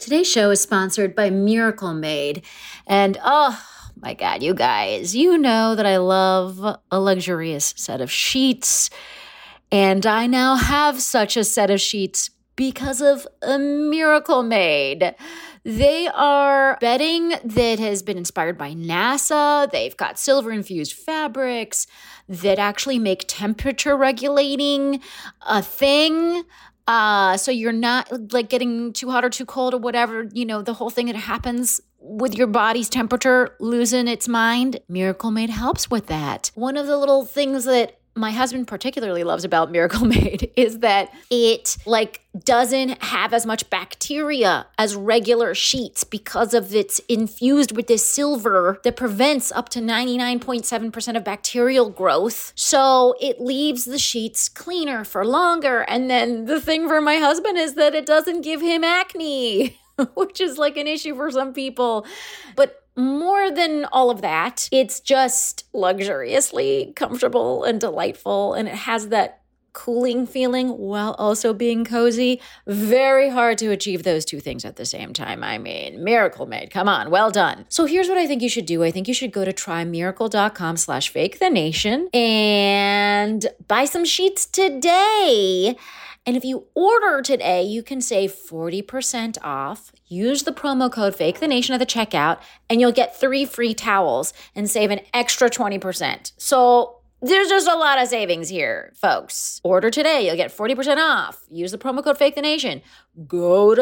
Today's show is sponsored by Miracle Made. And oh my God, you guys, you know that I love a luxurious set of sheets. And I now have such a set of sheets because of a Miracle Made. They are bedding that has been inspired by NASA. They've got silver-infused fabrics that actually make temperature regulating a thing. So you're not like getting too hot or too cold or whatever, the whole thing that happens with your body's temperature losing its mind. Miracle Made helps with that. One of the little things that my husband particularly loves about Miracle Made is that it doesn't have as much bacteria as regular sheets because of it's infused with this silver that prevents up to 99.7% of bacterial growth. So it leaves the sheets cleaner for longer. And then the thing for my husband is that it doesn't give him acne, which is like an issue for some people. But more than all of that, it's just luxuriously comfortable and delightful, and it has that cooling feeling while also being cozy. Very hard to achieve those two things at the same time. I mean, Miracle Made, come on, well done. So here's what I think you should do. I think you should go to trymiracle.com/fakethenation and buy some sheets today. And if you order today, you can save 40% off. Use the promo code FAKETHENATION at the checkout, and you'll get 3 free towels and save an extra 20%. So there's just a lot of savings here, folks. Order today. You'll get 40% off. Use the promo code FAKETHENATION. Go to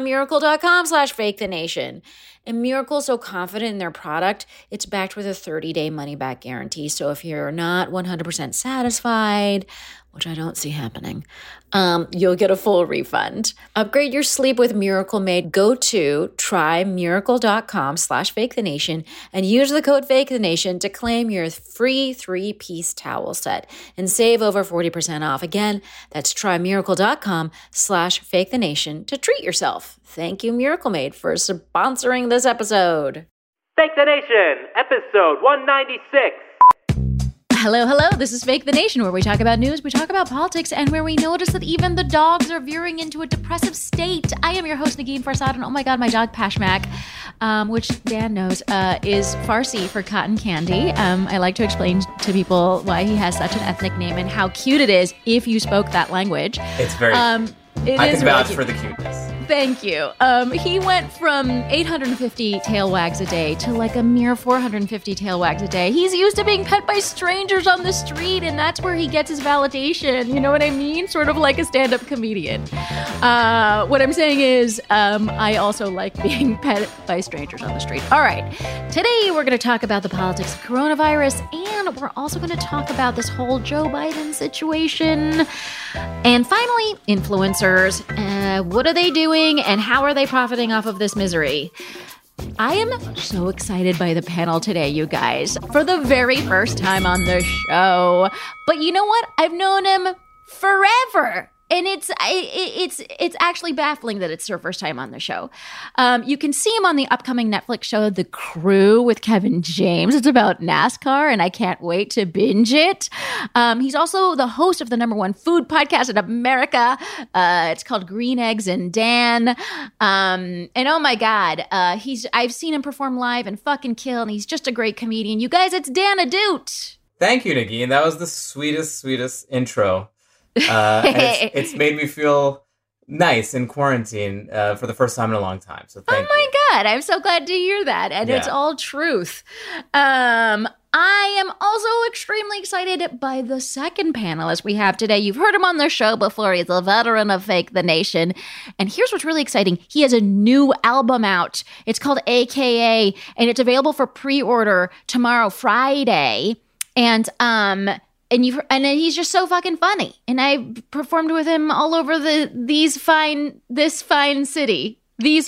trymiracle.com/FakeTheNation. And Miracle's so confident in their product, it's backed with a 30-day money-back guarantee. So if you're not 100% satisfied, which I don't see happening, you'll get a full refund. Upgrade your sleep with Miracle Made. Go to trymiracle.com/FakeTheNation and use the code FakeTheNation to claim your free 3-piece towel set and save over 40% off. Again, that's trymiracle.com/FakeTheNation to treat yourself. Thank you, Miracle Made, for sponsoring this episode. Fake the Nation, episode 196. Hello. This is Fake the Nation, where we talk about news, we talk about politics, and where we notice that even the dogs are veering into a depressive state. I am your host, Negin Farsad, and oh my God, my dog Pashmak, which Dan knows, is Farsi for cotton candy. I like to explain to people why he has such an ethnic name and how cute it is if you spoke that language. It's very I can vouch for the cuteness. Thank you. He went from 850 tail wags a day to like a mere 450 tail wags a day. He's used to being pet by strangers on the street, and that's where he gets his validation. You know what I mean? Sort of like a stand-up comedian. What I'm saying is I also like being pet by strangers on the street. All right. Today, we're going to talk about the politics of coronavirus, and we're also going to talk about this whole Joe Biden situation. And finally, influencers. What are they doing? And how are they profiting off of this misery? I am so excited by the panel today, you guys, for the very first time on the show. But you know what? I've known him forever. And it's actually baffling that it's their first time on the show. You can see him on the upcoming Netflix show, The Crew with Kevin James. It's about NASCAR, and I can't wait to binge it. He's also the host of the #1 food podcast in America. It's called Green Eggs and Dan. And oh my God, I've seen him perform live and fucking kill, and he's just a great comedian. You guys, it's Dan Adoot. Thank you, Negin. That was the sweetest intro. And it's made me feel nice in quarantine for the first time in a long time. So thank you. Oh my God, I'm so glad to hear that. And It's all truth. I am also extremely excited by the second panelist we have today. You've heard him on the show before. He's a veteran of Fake the Nation. And here's what's really exciting. He has a new album out. It's called AKA, and it's available for pre-order tomorrow, Friday. And he's just so fucking funny. And I performed with him all over this fine city. He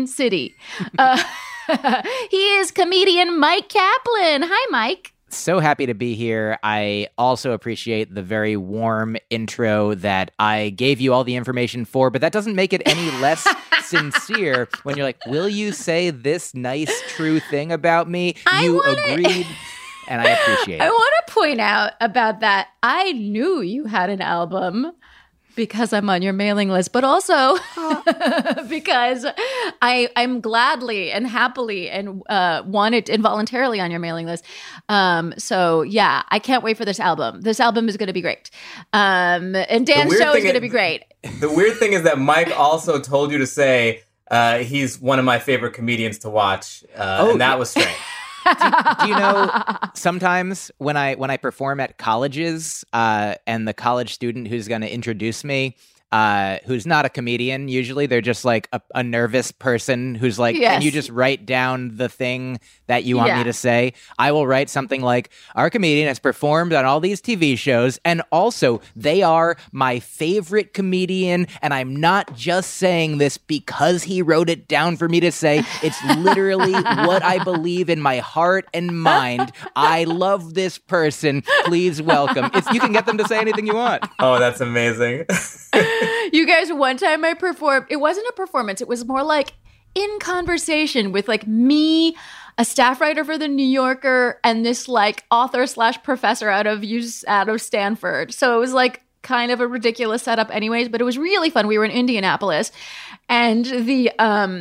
is comedian Mike Kaplan. Hi, Mike. So happy to be here. I also appreciate the very warm intro that I gave you all the information for, but that doesn't make it any less sincere when you're like, will you say this nice, true thing about me? You agreed. And I appreciate it. I want to point out about that. I knew you had an album Because I'm on your mailing list, but also because I'm gladly and happily and wanted involuntarily on your mailing list. So yeah, I can't wait for this album. This album is going to be great. And Dan's show is going to be great. The weird thing is that Mike also told you to say he's one of my favorite comedians to watch, and that was strange. Do you know, sometimes when I perform at colleges, and the college student who's going to introduce me, who's not a comedian, usually they're just like a nervous person who's like, yes. Can you just write down the thing that you want me to say? I will write something like, our comedian has performed on all these TV shows, and also they are my favorite comedian, and I'm not just saying this because he wrote it down for me to say. It's literally what I believe in my heart and mind. I love this person. Please welcome. You can get them to say anything you want. Oh, that's amazing. You guys, one time I performed, it wasn't a performance, it was more like in conversation with like me, a staff writer for the New Yorker, and this like author / professor out of Stanford. So it was like kind of a ridiculous setup anyways, but it was really fun. We were in Indianapolis, and the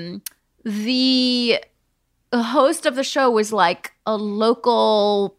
host of the show was like a local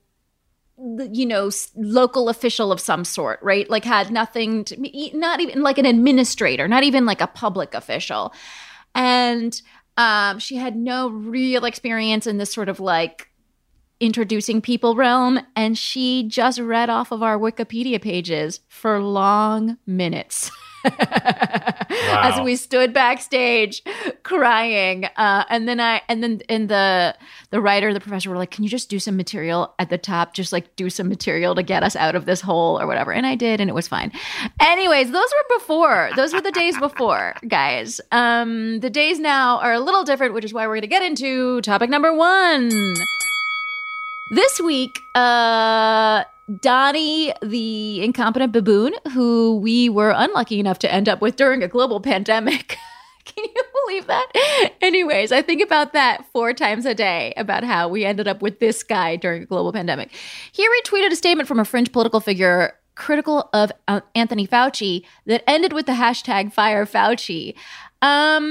official of some sort, right? Like had nothing to, not even like an administrator, not even like a public official. And she had no real experience in this sort of like introducing people realm. And she just read off of our Wikipedia pages for long minutes. Wow. As we stood backstage crying, and then the writer, the professor were like, "Can you just do some material at the top? Just like do some material to get us out of this hole or whatever." And I did, and it was fine. Anyways, those were the days before, guys. The days now are a little different, which is why we're going to get into topic number 1. This week, Donnie, the incompetent baboon, who we were unlucky enough to end up with during a global pandemic. Can you believe that? Anyways, I think about that 4 times a day, about how we ended up with this guy during a global pandemic. He retweeted a statement from a fringe political figure critical of Anthony Fauci that ended with the hashtag Fire Fauci. I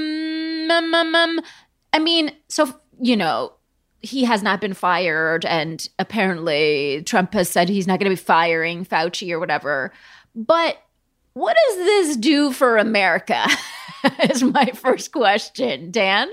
mean, so, he has not been fired, and apparently Trump has said he's not going to be firing Fauci or whatever. But what does this do for America? Is my first question. Dan?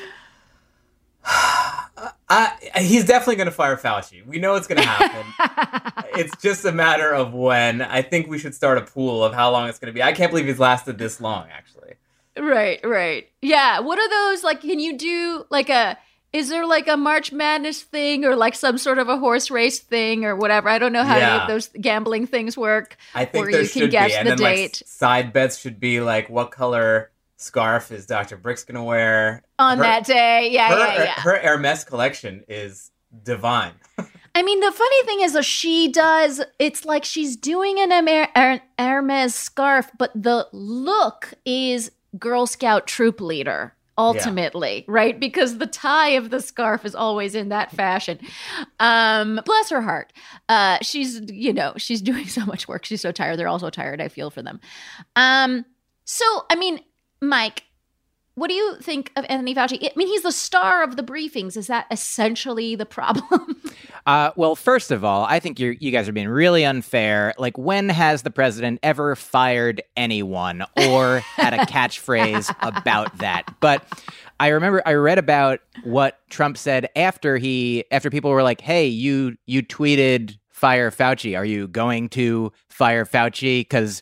He's definitely going to fire Fauci. We know it's going to happen. It's just a matter of when. I think we should start a pool of how long it's going to be. I can't believe he's lasted this long, actually. Right. Yeah. What are those, like, can you do like is there like a March Madness thing or like some sort of a horse race thing or whatever? I don't know how any of those gambling things work. I think where there you should can guess be. And the then date. like side bets should be like, what color scarf is Dr. Brick's going to wear on that day? Yeah. Her Hermes collection is divine. I mean, the funny thing is, it's like she's doing an Hermes scarf, but the look is Girl Scout troop leader. Ultimately, right? Because the tie of the scarf is always in that fashion. Bless her heart. She's doing so much work. She's so tired. They're all so tired. I feel for them. So, I mean, Mike, what do you think of Anthony Fauci? I mean, he's the star of the briefings. Is that essentially the problem? Well, first of all, I think you guys are being really unfair. Like, when has the president ever fired anyone or had a catchphrase about that? But I remember I read about what Trump said after people were like, "Hey, you tweeted fire Fauci. Are you going to fire Fauci?" Because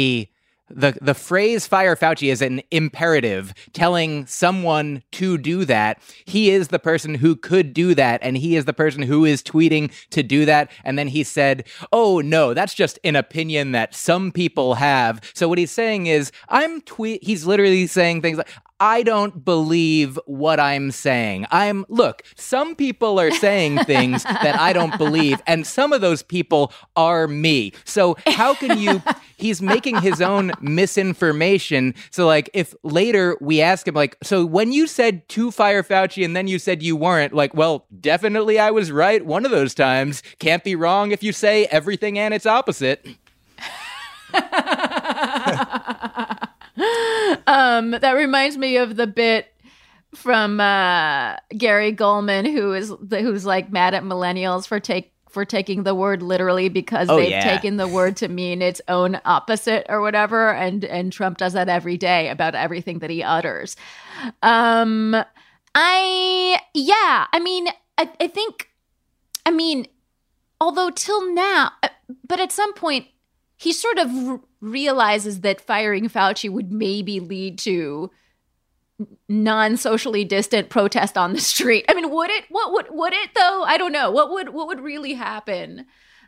the phrase fire Fauci is an imperative telling someone to do that. He is the person who could do that, and he is the person who is tweeting to do that. And then he said, "Oh no, that's just an opinion that some people have." So what he's saying is, he's literally saying things like, I don't believe what I'm saying. Look, some people are saying things that I don't believe, and some of those people are me. So how can he's making his own misinformation. So like, if later we ask him like, so when you said to fire Fauci and then you said you weren't, like, well, definitely I was right one of those times. Can't be wrong if you say everything and its opposite. That reminds me of the bit from Gary Goldman, who's like mad at millennials for taking the word literally because they've taken the word to mean its own opposite or whatever, and Trump does that every day about everything that he utters. I mean, although till now, but at some point he sort of realizes that firing Fauci would maybe lead to non-socially distant protest on the street. I mean, would it? Would it though? I don't know. What would really happen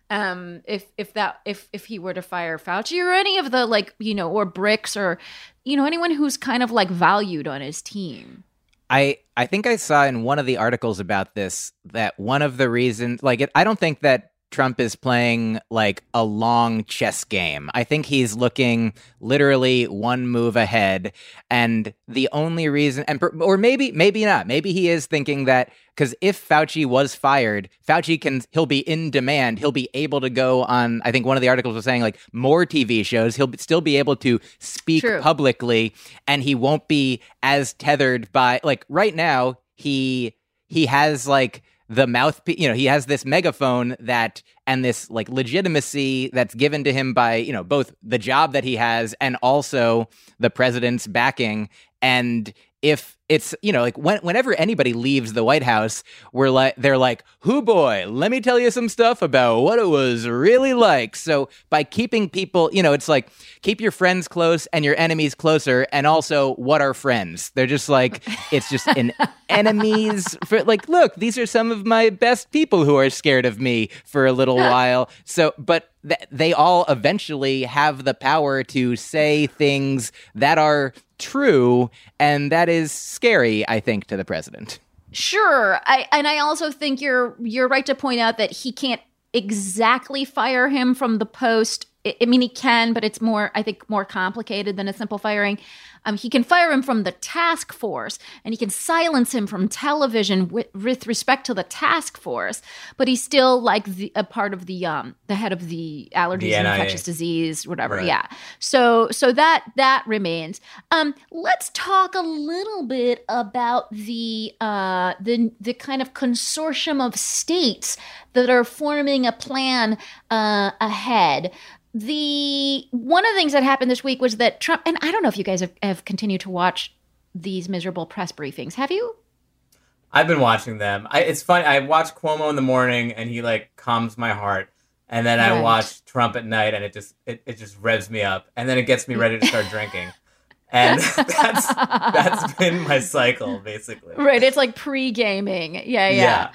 if he were to fire Fauci or any of the or Bricks or anyone who's kind of like valued on his team? I think I saw in one of the articles about this that one of the reasons, I don't think that Trump is playing like a long chess game. I think he's looking literally one move ahead. And the only reason, or maybe not, maybe he is thinking that because if Fauci was fired, he'll be in demand. He'll be able to go on, I think one of the articles was saying like more TV shows. He'll still be able to speak publicly, and he won't be as tethered by, like right now, he has like the mouthpiece, he has this megaphone and this like legitimacy that's given to him by, both the job that he has and also the president's backing. And if it's, whenever anybody leaves the White House, they're like, "Hoo boy, let me tell you some stuff about what it was really like." So by keeping people, it's like, keep your friends close and your enemies closer. And also, what are friends? They're just like, it's just an enemies for like, look, these are some of my best people who are scared of me for a little while. So, but they all eventually have the power to say things that are true, and that is scary, I think, to the president. Sure. I also think you're right to point out that he can't exactly fire him from the post. I mean, he can, but it's more complicated than a simple firing. He can fire him from the task force, and he can silence him from television with respect to the task force. But he's still like a part of the head of the allergies and infectious disease, whatever. Right. Yeah. So that remains. Let's talk a little bit about the kind of consortium of states that are forming a plan ahead. One of the things that happened this week was that Trump, and I don't know if you guys have continued to watch these miserable press briefings. Have you? I've been watching them. It's funny. I watch Cuomo in the morning, and he like calms my heart, and then I watch Trump at night, and it just revs me up, and then it gets me ready to start drinking. And that's been my cycle, basically. Right. It's like pre-gaming. Yeah.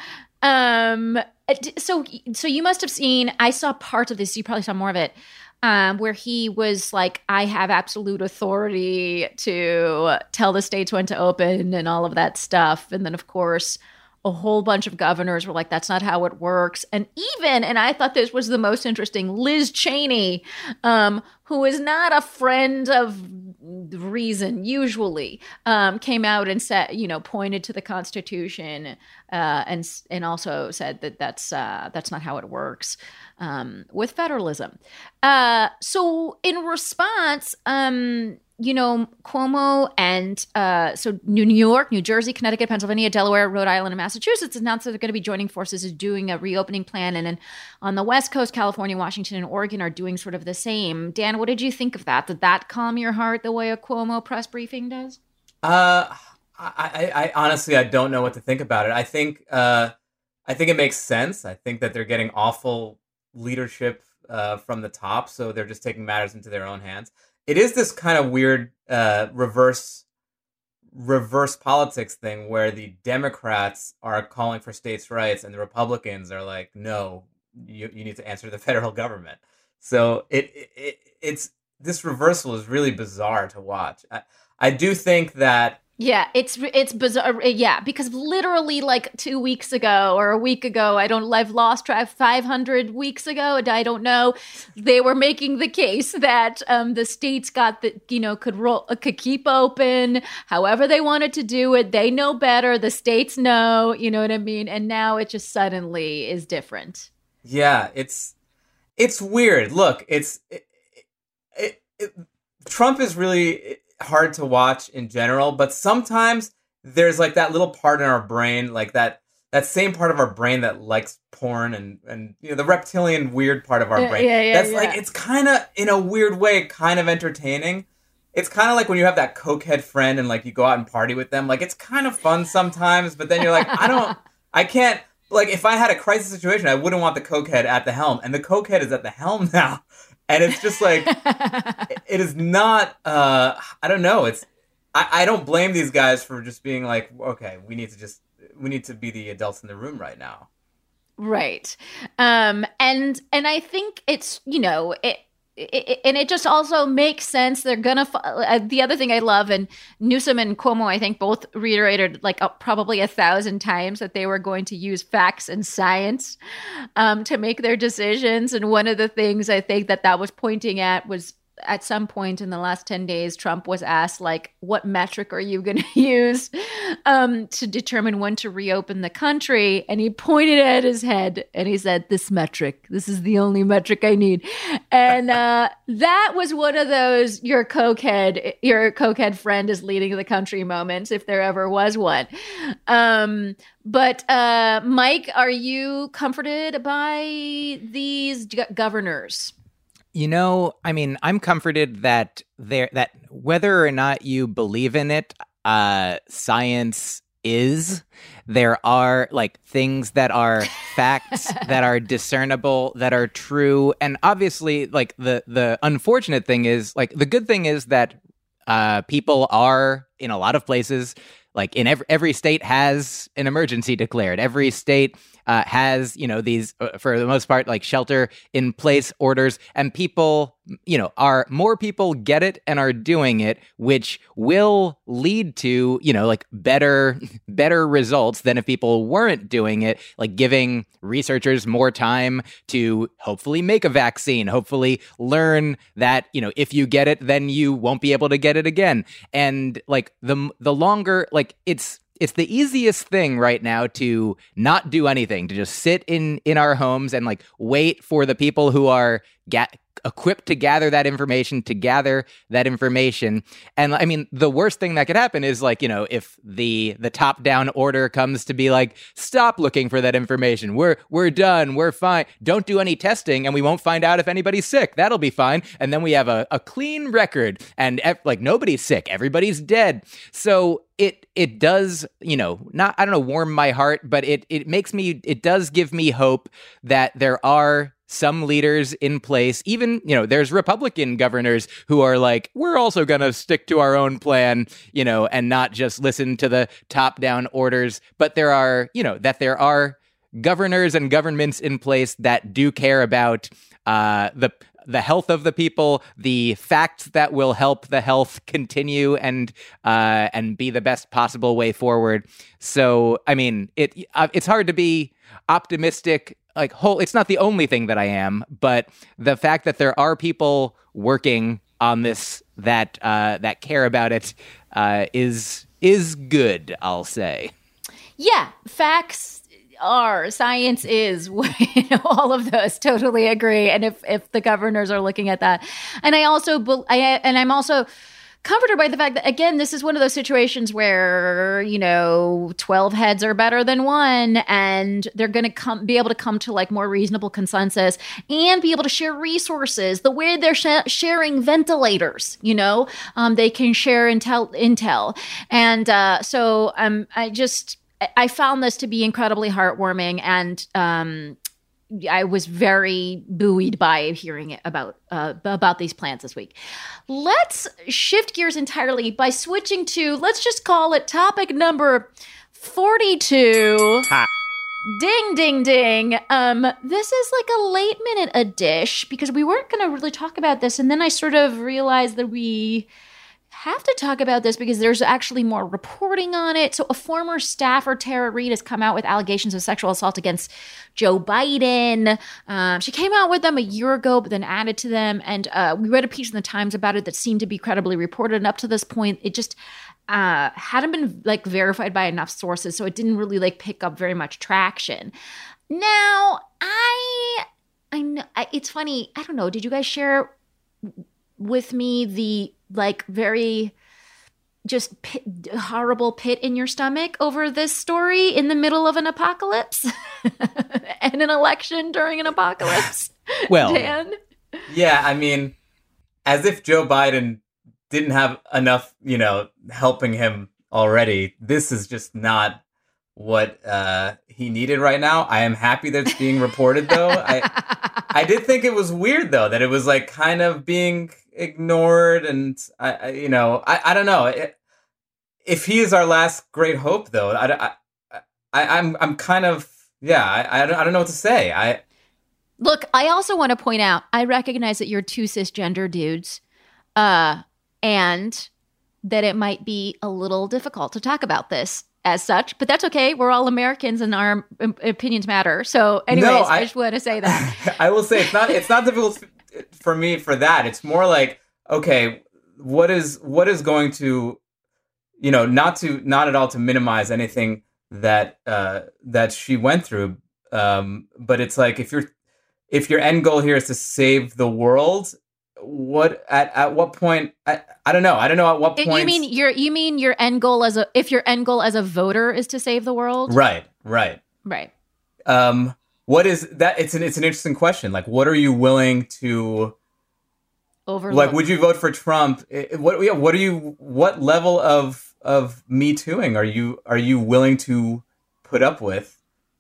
So you must have seen, I saw parts of this, you probably saw more of it, where he was like, I have absolute authority to tell the states when to open and all of that stuff. And then, of course, a whole bunch of governors were like, that's not how it works. And I thought this was the most interesting, Liz Cheney, who is not a friend of reason usually, came out and said, pointed to the Constitution and also said that that's not how it works with federalism. So in response, Cuomo and so New York, New Jersey, Connecticut, Pennsylvania, Delaware, Rhode Island, and Massachusetts announced that they're going to be joining forces as doing a reopening plan. And then on the West Coast, California, Washington, and Oregon are doing sort of the same. Dan, what did you think of that? Did that calm your heart the way a Cuomo press briefing does? I honestly, I don't know what to think about it. I think it makes sense. I think that they're getting awful leadership from the top, so they're just taking matters into their own hands. It is this kind of weird reverse politics thing where the Democrats are calling for states' rights and the Republicans are like, no, you need to answer the federal government. So it's this reversal is really bizarre to watch. I do think that. Yeah, it's bizarre. Yeah, because literally like 2 weeks ago or a week ago, I've lost track, 500 weeks ago, I don't know. They were making the case that the states could keep open however they wanted to do it. They know better. The states know, you know what I mean? And now it just suddenly is different. Yeah, it's weird. Look, Trump is really. hard to watch in general, but sometimes there's like that little part in our brain, like that same part of our brain that likes porn and the reptilian weird part of our brain. That's like, it's kind of, in a weird way, kind of entertaining. It's kind of like when you have that cokehead friend and like you go out and party with them. Like, it's kind of fun sometimes, but then you're like, I can't, like, if I had a crisis situation, I wouldn't want the cokehead at the helm. And the cokehead is at the helm now. And it's just like, it is not, I don't know. I don't blame these guys for just being like, okay, we need to be the adults in the room right now. Right. And I think it's, and it just also makes sense. They're gonna. The other thing I love, and Newsom and Cuomo, I think, both reiterated like probably 1,000 times that they were going to use facts and science to make their decisions. And one of the things I think that was pointing at was, at some point in the last 10 days, Trump was asked, like, what metric are you going to use to determine when to reopen the country? And he pointed at his head and he said, this metric, this is the only metric I need. And that was one of those, your cokehead friend is leading the country moments, if there ever was one. But Mike, are you comforted by these governors? I mean, I'm comforted that whether or not you believe in it, science is. There are like things that are facts that are discernible, that are true, and obviously, like the unfortunate thing is, like, the good thing is that people are in a lot of places. Like, in every state has an emergency declared. Every state has, these, for the most part, like shelter in place orders, and people, more people get it and are doing it, which will lead to, like better results than if people weren't doing it, like giving researchers more time to hopefully make a vaccine, hopefully learn that, if you get it, then you won't be able to get it again. And like the longer, like it's the easiest thing right now to not do anything, to just sit in our homes and like wait for the people who are equipped to gather that information, And I mean, the worst thing that could happen is like, if the top down order comes to be like, stop looking for that information. We're done. We're fine. Don't do any testing and we won't find out if anybody's sick. That'll be fine. And then we have a clean record and like nobody's sick. Everybody's dead. So it does, not, I don't know, warm my heart, but it does give me hope that there are some leaders in place. Even, there's Republican governors who are like, we're also going to stick to our own plan, and not just listen to the top down orders. But there are governors and governments in place that do care about the health of the people, the facts that will help the health continue and be the best possible way forward. So, I mean, it's hard to be optimistic. Like, it's not the only thing that I am, but the fact that there are people working on this that care about it is good, I'll say. Yeah, facts are, science is, all of those, totally agree. And if the governors are looking at that, and I'm also comforted by the fact that, again, this is one of those situations where 12 heads are better than one, and they're going to be able to come to like more reasonable consensus and be able to share resources the way they're sharing ventilators. They can share intel, and so I found this to be incredibly heartwarming, and I was very buoyed by hearing it about these plans this week. Let's shift gears entirely by switching to, let's just call it topic number 42. Ha. Ding, ding, ding. This is like a late minute a dish because we weren't going to really talk about this, and then I sort of realized that we have to talk about this because there's actually more reporting on it. So a former staffer, Tara Reid, has come out with allegations of sexual assault against Joe Biden. She came out with them a year ago, but then added to them. And we read a piece in the Times about it that seemed to be credibly reported. And up to this point, it just hadn't been like verified by enough sources. So it didn't really like pick up very much traction. Now, I know it's funny. I don't know. Did you guys share with me the like very just horrible pit in your stomach over this story in the middle of an apocalypse and an election during an apocalypse? Well, Dan? Yeah, I mean, as if Joe Biden didn't have enough, helping him already. This is just not what he needed right now. I am happy that it's being reported, though. I did think it was weird, though, that it was like kind of being ignored, and I don't know. If he is our last great hope, though, I'm kind of I don't know what to say. Look, I also want to point out, I recognize that you're two cisgender dudes, and that it might be a little difficult to talk about this as such, but that's okay. We're all Americans and our opinions matter. So anyways, I just want to say that. I will say it's not difficult for me for that. It's more like, okay, what is going to, not at all to minimize anything that she went through. But it's like, if your end goal here is to save the world, at what point? I don't know. I don't know at what point. You mean your end goal as a voter is to save the world? Right. What is that? It's an interesting question. Like, what are you willing to overlook? Like, would you vote for Trump? What level of Me Tooing are you willing to put up with?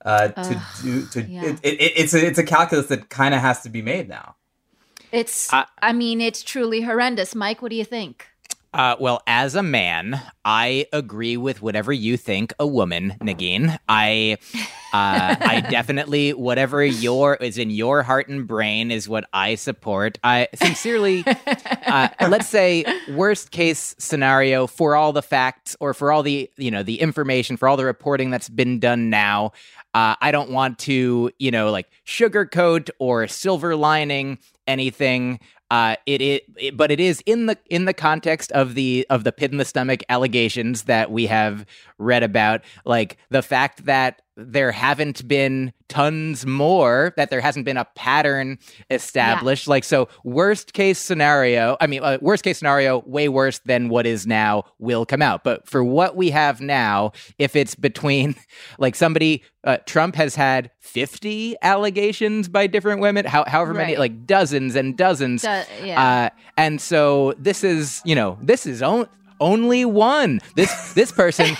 It's a calculus that kind of has to be made now. It's truly horrendous. Mike, what do you think? Well, as a man, I agree with whatever you think a woman, Negin. I definitely, whatever is in your heart and brain is what I support. I sincerely, let's say worst case scenario, for all the facts or for all the, the information, for all the reporting that's been done now, I don't want to, sugarcoat or silver lining anything. But it is in the context of the pit in the stomach allegations that we have read about, like the fact that there haven't been tons more, that there hasn't been a pattern established. Like, so worst case scenario, way worse than what is now will come out. But for what we have now, if it's between like somebody, Trump has had 50 allegations by different women, however many, like dozens and dozens. And so this is only one. This person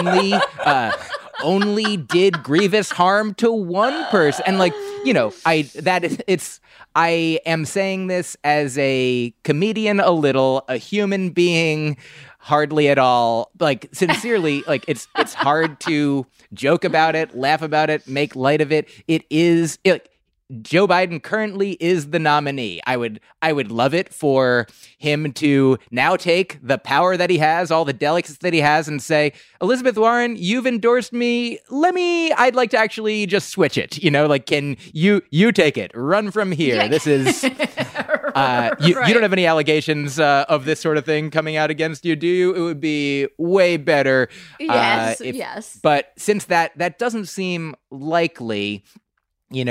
only did grievous harm to one person. And I am saying this as a comedian a little, a human being hardly at all. Like, sincerely, like it's hard to joke about it, laugh about it, make light of it. Joe Biden currently is the nominee. I would love it for him to now take the power that he has, all the delegates that he has, and say, Elizabeth Warren, you've endorsed me. I'd like to actually just switch it. Can you take it? Run from here. Yeah. This is, you don't have any allegations of this sort of thing coming out against you, do you? It would be way better. Yes. But since that doesn't seem likely, you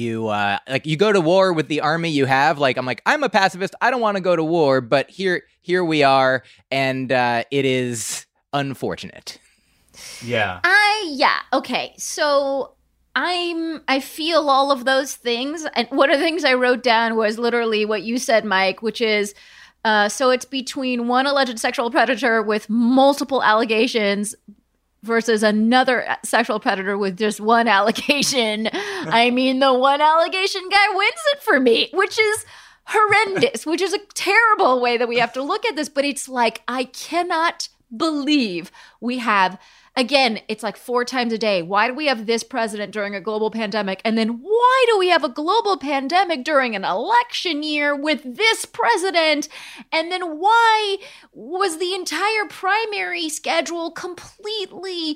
go to war with the army you have. I'm a pacifist. I don't want to go to war, but here we are, and it is unfortunate. Yeah. Okay. So I feel all of those things, and one of the things I wrote down was literally what you said, Mike, which is, so it's between one alleged sexual predator with multiple allegations versus another sexual predator with just one allegation. I mean, the one allegation guy wins it for me, which is horrendous, which is a terrible way that we have to look at this. But it's like, I cannot believe we have, again, it's like 4 times a day. Why do we have this president during a global pandemic? And then why do we have a global pandemic during an election year with this president? And then why was the entire primary schedule completely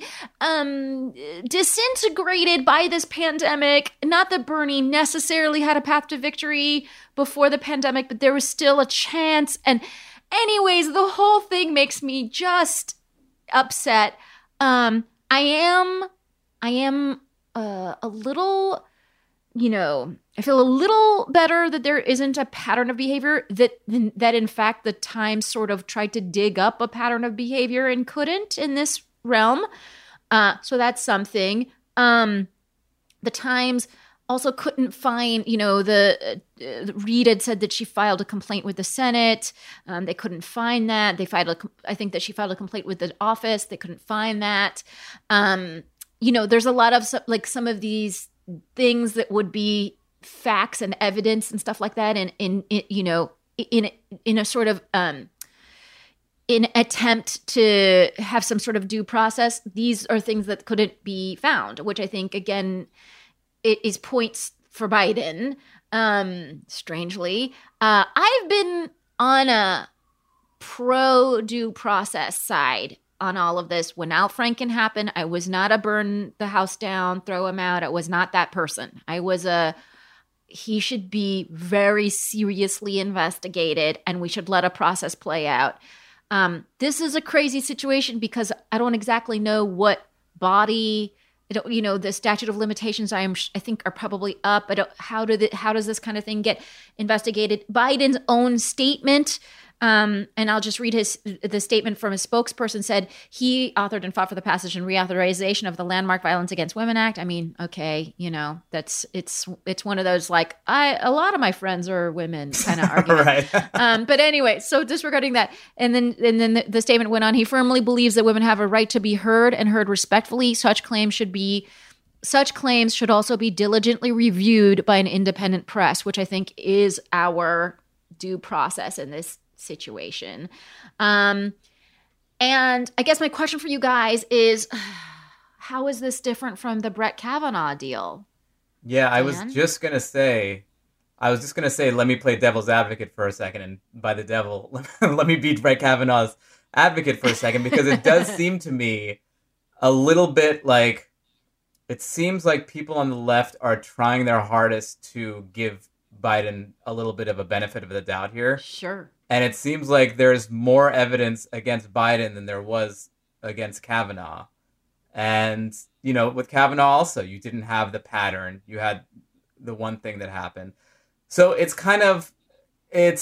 disintegrated by this pandemic? Not that Bernie necessarily had a path to victory before the pandemic, but there was still a chance. And anyways, the whole thing makes me just upset. I am a little I feel a little better that there isn't a pattern of behavior, that in fact the Times sort of tried to dig up a pattern of behavior and couldn't in this realm. So that's something. The Times also couldn't find, the Reed had said that she filed a complaint with the Senate. They couldn't find that. I think that she filed a complaint with the office. They couldn't find that. There's a lot of some of these things that would be facts and evidence and stuff like that, in a sort of in attempt to have some sort of due process. These are things that couldn't be found, which I think again it is points for Biden. Strangely, I've been on a pro due process side on all of this. When Al Franken happened, I was not a burn the house down, throw him out. I was not that person. I was he should be very seriously investigated, and we should let a process play out. This is a crazy situation because I don't exactly know what body, the statute of limitations I think are probably up. How does this kind of thing get investigated? Biden's own statement, and I'll just read the statement from his spokesperson, said he authored and fought for the passage and reauthorization of the landmark Violence Against Women Act. I mean, okay, it's one of those a lot of my friends are women kind of argument. Right. But anyway, so disregarding that, and then the statement went on. He firmly believes that women have a right to be heard and heard respectfully. Such claims should also be diligently reviewed by an independent press, which I think is our due process in this situation. And I guess my question for you guys is, how is this different from the Brett Kavanaugh deal? Yeah, I was just going to say, let me play devil's advocate for a second. And by the devil, let me be Brett Kavanaugh's advocate for a second, because it does seem to me a little bit like, it seems like people on the left are trying their hardest to give Biden a little bit of a benefit of the doubt here. Sure. And it seems like there's more evidence against Biden than there was against Kavanaugh. And, with Kavanaugh also, you didn't have the pattern. You had the one thing that happened. So it's kind of, I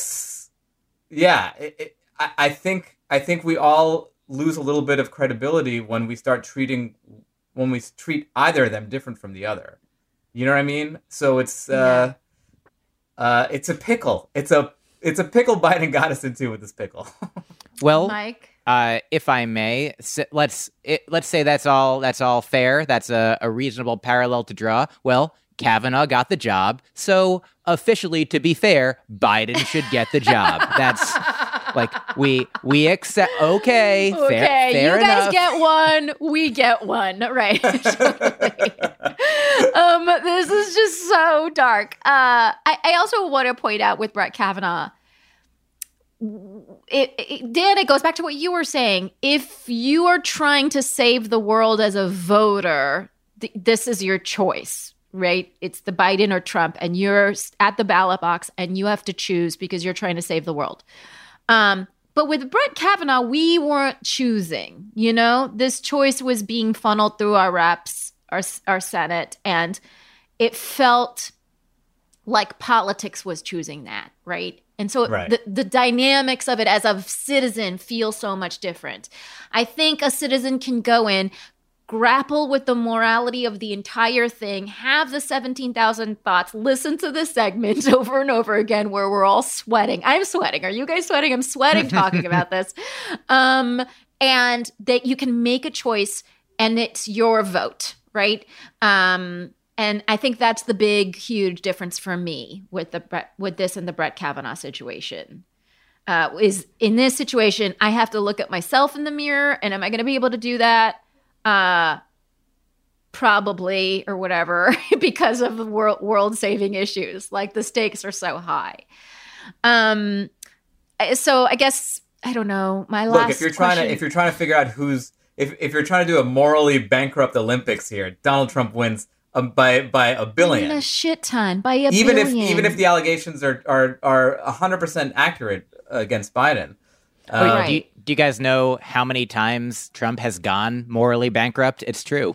think we all lose a little bit of credibility when we treat either of them different from the other. You know what I mean? So it's a pickle. It's a pickle Biden got us into with this pickle. Well, Mike, if I may, let's say that's all fair. That's a reasonable parallel to draw. Well, Kavanaugh got the job, so officially, to be fair, Biden should get the job. That's we accept. Okay, fair you guys enough. get one, we get one, right? Totally. This is just so dark. I also want to point out with Brett Kavanaugh, Dan, it goes back to what you were saying. If you are trying to save the world as a voter, this is your choice, right? It's the Biden or Trump, and you're at the ballot box and you have to choose because you're trying to save the world. But with Brett Kavanaugh, we weren't choosing, this choice was being funneled through our reps, our Senate, and it felt like politics was choosing that, right? And so the dynamics of it as a citizen feel so much different. I think a citizen can go in, grapple with the morality of the entire thing, have the 17,000 thoughts, listen to this segment over and over again where we're all sweating. I'm sweating. Are you guys sweating? I'm sweating talking about this. And that you can make a choice and it's your vote, right? And I think that's the big, huge difference for me with this and the Brett Kavanaugh situation. Is in this situation, I have to look at myself in the mirror, and am I going to be able to do that? Probably, or whatever, because of the world-saving issues. Like, the stakes are so high. So I guess, I don't know. My last if you're trying to figure out if you're trying to do a morally bankrupt Olympics here, Donald Trump wins by a billion. A shit ton, by a billion. Even if the allegations are 100% accurate against Biden. Do Do you guys know how many times Trump has gone morally bankrupt? It's true.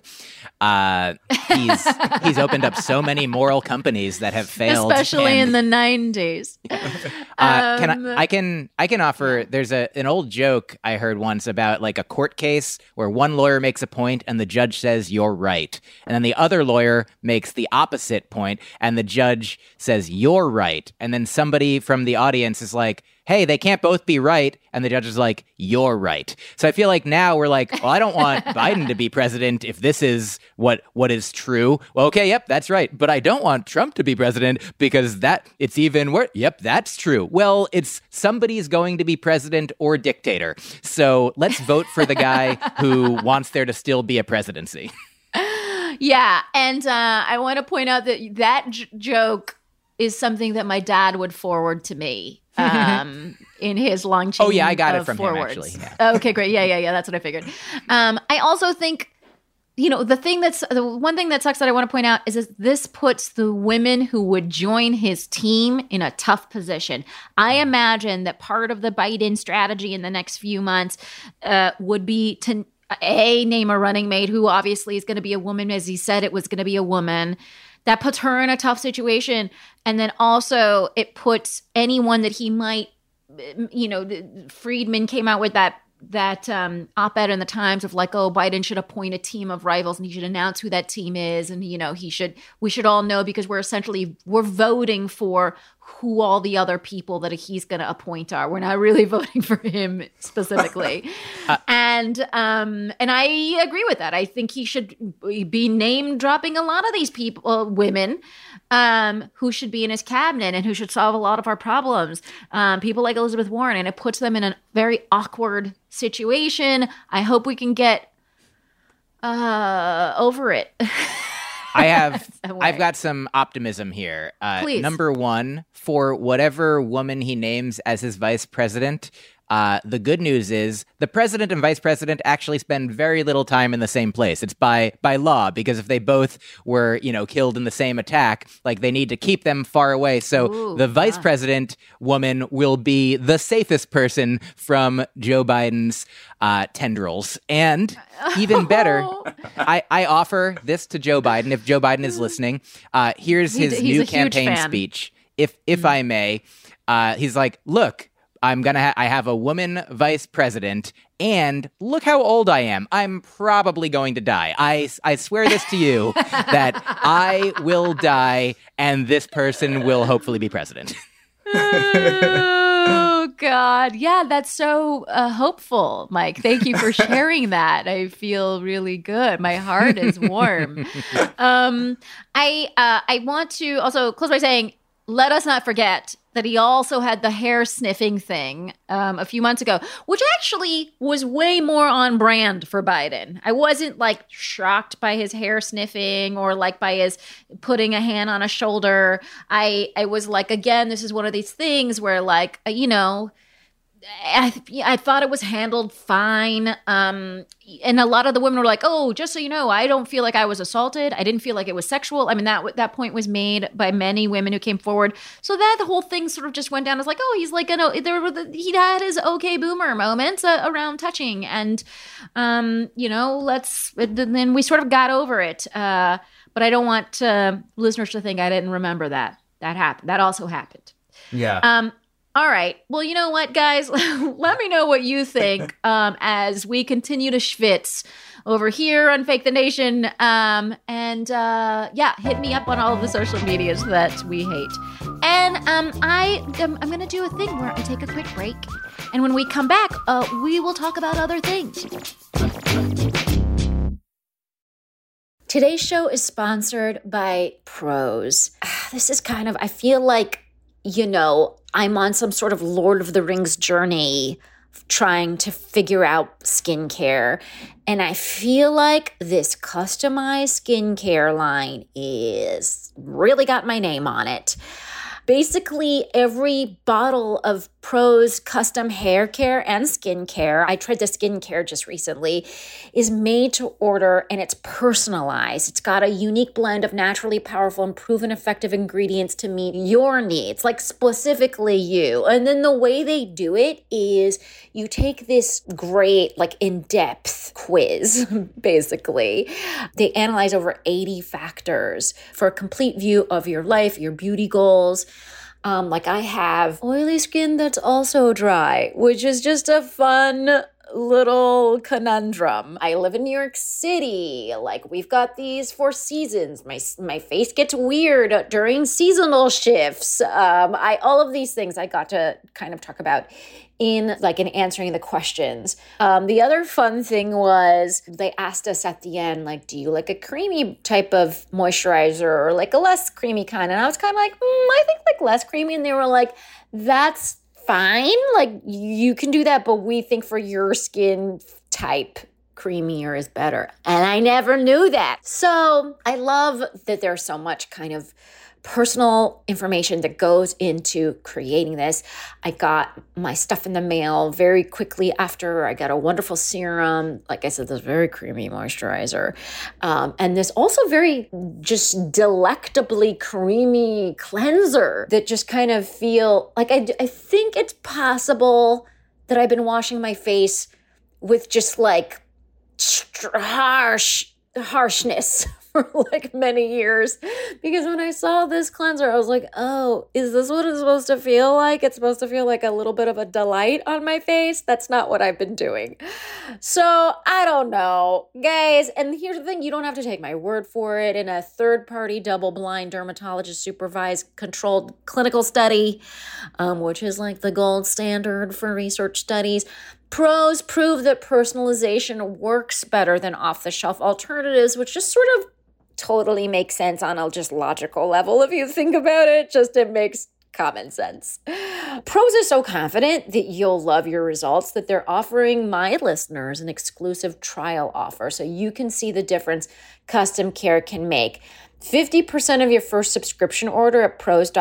He's opened up so many moral companies that have failed, especially in the 90s. I can offer. There's an old joke I heard once about like a court case where one lawyer makes a point and the judge says you're right, and then the other lawyer makes the opposite point and the judge says you're right, and then somebody from the audience is like, hey, they can't both be right. And the judge is like, you're right. So I feel like now we're like, well, I don't want Biden to be president if this is what is true. Well, okay, yep, that's right. But I don't want Trump to be president because it's even worse. Yep, that's true. Well, it's somebody's going to be president or dictator. So let's vote for the guy who wants there to still be a presidency. Yeah. And I want to point out that joke is something that my dad would forward to me. In his long chain. Oh yeah, I got it from forwards. him actually. Yeah. Okay, great. Yeah. That's what I figured. I also think, the one thing that sucks that I want to point out is this puts the women who would join his team in a tough position. I imagine that part of the Biden strategy in the next few months would be to name a running mate who obviously is going to be a woman, as he said it was going to be a woman. That puts her in a tough situation. And then also it puts anyone that he might, Friedman came out with that op-ed in the Times of like, oh, Biden should appoint a team of rivals and he should announce who that team is. And, we should all know because we're voting for who all the other people that he's going to appoint are. We're not really voting for him specifically. And I agree with that. I think he should be name dropping a lot of these people, women, who should be in his cabinet and who should solve a lot of our problems. People like Elizabeth Warren, and it puts them in a very awkward situation. I hope we can get over it. I've got some optimism here. Please. Number one, for whatever woman he names as his vice president, the good news is the president and vice president actually spend very little time in the same place. It's by law, because if they both were, killed in the same attack, like they need to keep them far away. So the vice president woman will be the safest person from Joe Biden's tendrils. And even better, I offer this to Joe Biden. If Joe Biden is listening, here's his new campaign speech. If I may, he's like, look, I have a woman vice president, and look how old I am. I'm probably going to die. I swear this to you that I will die, and this person will hopefully be president. Oh, God. Yeah, that's so hopeful, Mike. Thank you for sharing that. I feel really good. My heart is warm. I want to also close by saying, let us not forget that he also had the hair sniffing thing a few months ago, which actually was way more on brand for Biden. I wasn't like shocked by his hair sniffing or like by his putting a hand on a shoulder. I was like, again, this is one of these things where like, I thought it was handled fine. And a lot of the women were like, oh, just so you know, I don't feel like I was assaulted. I didn't feel like it was sexual. I mean, that point was made by many women who came forward. So that the whole thing sort of just went down as like, oh, he's like, he had his okay boomer moments around touching. And, then we sort of got over it. But I don't want listeners to think I didn't remember that. That happened. That also happened. Yeah. All right. Well, you know what, guys? Let me know what you think as we continue to schwitz over here on Fake the Nation. Hit me up on all of the social medias that we hate. And I'm going to do a thing where I take a quick break. And when we come back, we will talk about other things. Today's show is sponsored by Prose. This is kind of, I feel like, I'm on some sort of Lord of the Rings journey trying to figure out skincare. And I feel like this customized skincare line is really got my name on it. Basically, every bottle of Prose custom hair care and skincare, I tried the skincare just recently, is made to order and it's personalized. It's got a unique blend of naturally powerful and proven effective ingredients to meet your needs, like specifically you. And then the way they do it is you take this great, like in-depth quiz, basically. They analyze over 80 factors for a complete view of your life, your beauty goals. Like I have oily skin that's also dry, which is just a fun little conundrum. I live in New York City. Like we've got these 4 seasons. My face gets weird during seasonal shifts. All of these things I got to kind of talk about in answering the questions. The other fun thing was they asked us at the end, like, do you like a creamy type of moisturizer or like a less creamy kind? And I was kind of like, I think like less creamy. And they were like, that's fine. Like you can do that, but we think for your skin type, creamier is better. And I never knew that. So I love that there's so much kind of personal information that goes into creating this. I got my stuff in the mail very quickly after. I got a wonderful serum. Like I said, this very creamy moisturizer. And this also very just delectably creamy cleanser that just kind of feel like I think it's possible that I've been washing my face with just like harshness for like many years, because when I saw this cleanser, I was like, oh, is this what it's supposed to feel like? It's supposed to feel like a little bit of a delight on my face. That's not what I've been doing. So I don't know, guys. And here's the thing, you don't have to take my word for it. In a third-party, double-blind, dermatologist-supervised, controlled clinical study, which is like the gold standard for research studies, Prose prove that personalization works better than off-the-shelf alternatives, which just sort of totally makes sense on a just logical level. If you think about it, it makes common sense. Prose is so confident that you'll love your results that they're offering my listeners an exclusive trial offer so you can see the difference custom care can make. 50% of your first subscription order at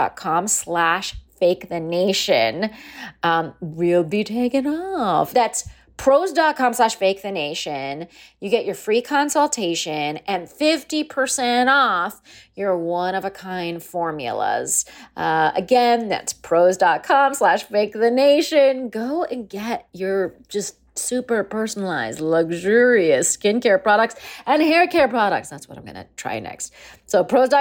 prose.com/fakethenation will be taken off. That's prose.com/fakethenation. You get your free consultation and 50% off your one-of-a-kind formulas. Again, that's prose.com/fakethenation. Go and get your just super personalized, luxurious skincare products and hair care products. That's what I'm going to try next. So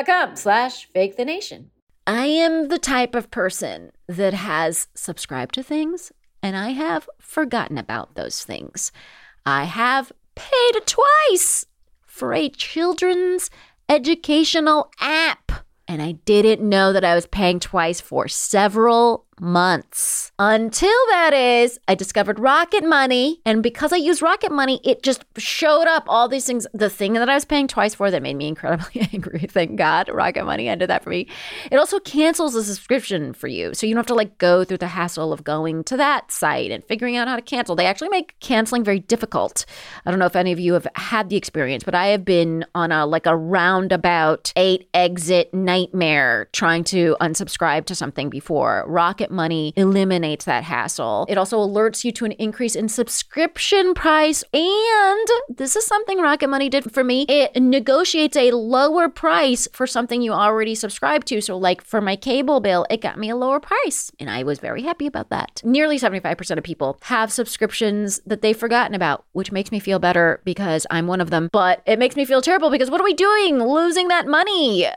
prose.com/fakethenation. I am the type of person that has subscribed to things and I have forgotten about those things. I have paid twice for a children's educational app, and I didn't know that I was paying twice for several months. Until that is, I discovered Rocket Money, and because I use Rocket Money, it just showed up all these things. The thing that I was paying twice for that made me incredibly angry. Thank God Rocket Money ended that for me. It also cancels the subscription for you, so you don't have to like go through the hassle of going to that site and figuring out how to cancel. They actually make canceling very difficult. I don't know if any of you have had the experience, but I have been on a roundabout 8-exit nightmare trying to unsubscribe to something before. Rocket Money eliminates that hassle. It also alerts you to an increase in subscription price. And this is something Rocket Money did for me. It negotiates a lower price for something you already subscribe to. So like for my cable bill, it got me a lower price. And I was very happy about that. Nearly 75% of people have subscriptions that they've forgotten about, which makes me feel better because I'm one of them. But it makes me feel terrible because what are we doing? Losing that money.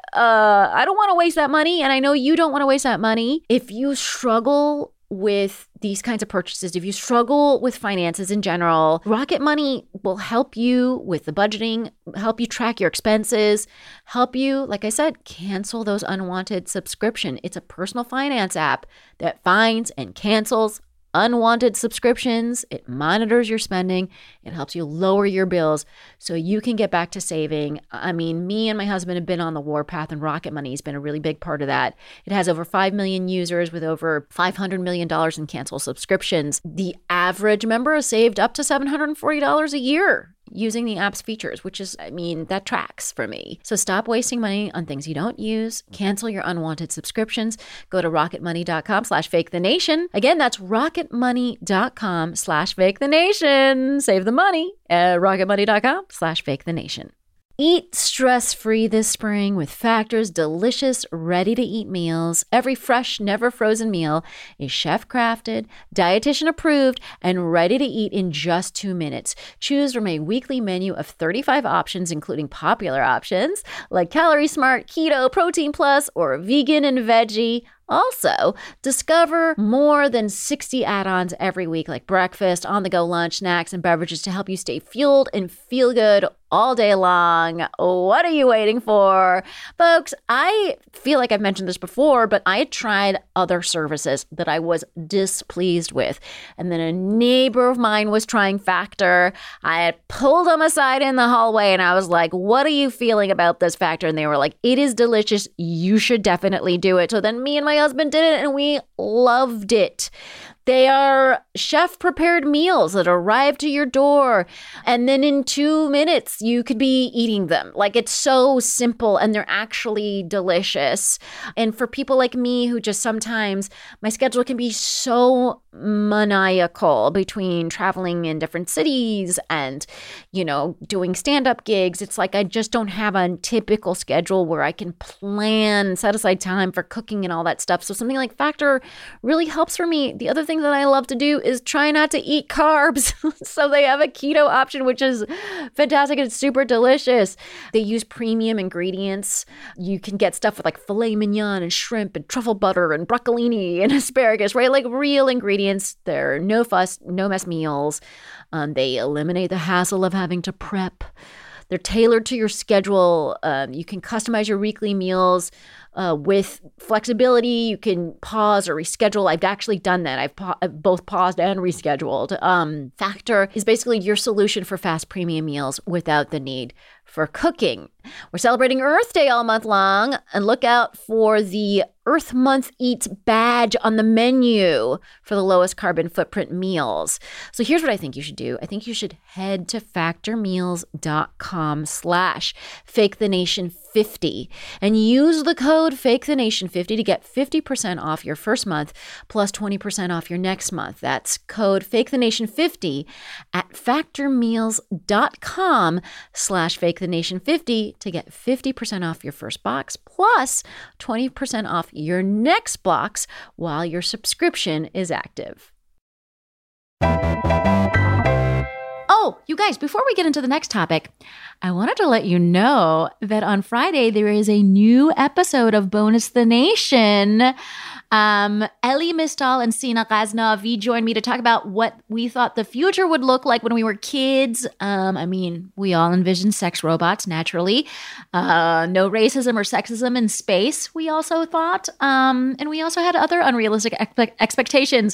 I don't want to waste that money. And I know you don't want to waste that money. If you struggle with these kinds of purchases, if you struggle with finances in general, Rocket Money will help you with the budgeting, help you track your expenses, help you, like I said, cancel those unwanted subscriptions. It's a personal finance app that finds and cancels unwanted subscriptions. It monitors your spending. It helps you lower your bills so you can get back to saving. I mean, me and my husband have been on the warpath, and Rocket Money has been a really big part of that. It has over 5 million users with over $500 million in canceled subscriptions. The average member has saved up to $740 a year using the app's features, which is, that tracks for me. So stop wasting money on things you don't use. Cancel your unwanted subscriptions. Go to rocketmoney.com/fakethenation. Again, that's rocketmoney.com/fakethenation. Save the money at rocketmoney.com/fakethenation. Eat stress-free this spring with Factor's delicious, ready-to-eat meals. Every fresh, never-frozen meal is chef-crafted, dietitian-approved, and ready to eat in just 2 minutes. Choose from a weekly menu of 35 options, including popular options like Calorie Smart, Keto, Protein Plus, or Vegan and Veggie. Also, discover more than 60 add-ons every week, like breakfast, on-the-go lunch, snacks, and beverages to help you stay fueled and feel good all day long. What are you waiting for? Folks, I feel like I've mentioned this before, but I had tried other services that I was displeased with. And then a neighbor of mine was trying Factor. I had pulled them aside in the hallway and I was like, what are you feeling about this Factor? And they were like, it is delicious. You should definitely do it. So then me and my husband did it and we loved it. They are chef-prepared meals that arrive to your door, and then in 2 minutes, you could be eating them. Like, it's so simple, and they're actually delicious. And for people like me who just sometimes, my schedule can be so maniacal between traveling in different cities and, doing stand-up gigs. It's like I just don't have a typical schedule where I can plan, set aside time for cooking and all that stuff. So something like Factor really helps for me. The other thing that I love to do is try not to eat carbs. So they have a keto option, which is fantastic. It's super delicious. They use premium ingredients. You can get stuff with like filet mignon and shrimp and truffle butter and broccolini and asparagus, right? Like real ingredients. They're no fuss, no mess meals. They eliminate the hassle of having to prep. They're tailored to your schedule. You can customize your weekly meals with flexibility. You can pause or reschedule. I've actually done that. I've both paused and rescheduled. Factor is basically your solution for fast premium meals without the need for cooking. We're celebrating Earth Day all month long, and look out for the Earth Month Eats badge on the menu for the lowest carbon footprint meals. So here's what I think you should do. I think you should head to factormeals.com/fakethenation50 and use the code fakethenation50 to get 50% off your first month plus 20% off your next month. That's code fakethenation50 at factormeals.com/fakethenation50 to get 50% off your first box plus 20% off your next box while your subscription is active. Oh, you guys, before we get into the next topic, I wanted to let you know that on Friday there is a new episode of Bonus the Nation. Ellie Mistal and Sina Ghaznavi joined me to talk about what we thought the future would look like when we were kids. We all envisioned sex robots, naturally. No racism or sexism in space, we also thought. And we also had other unrealistic expectations.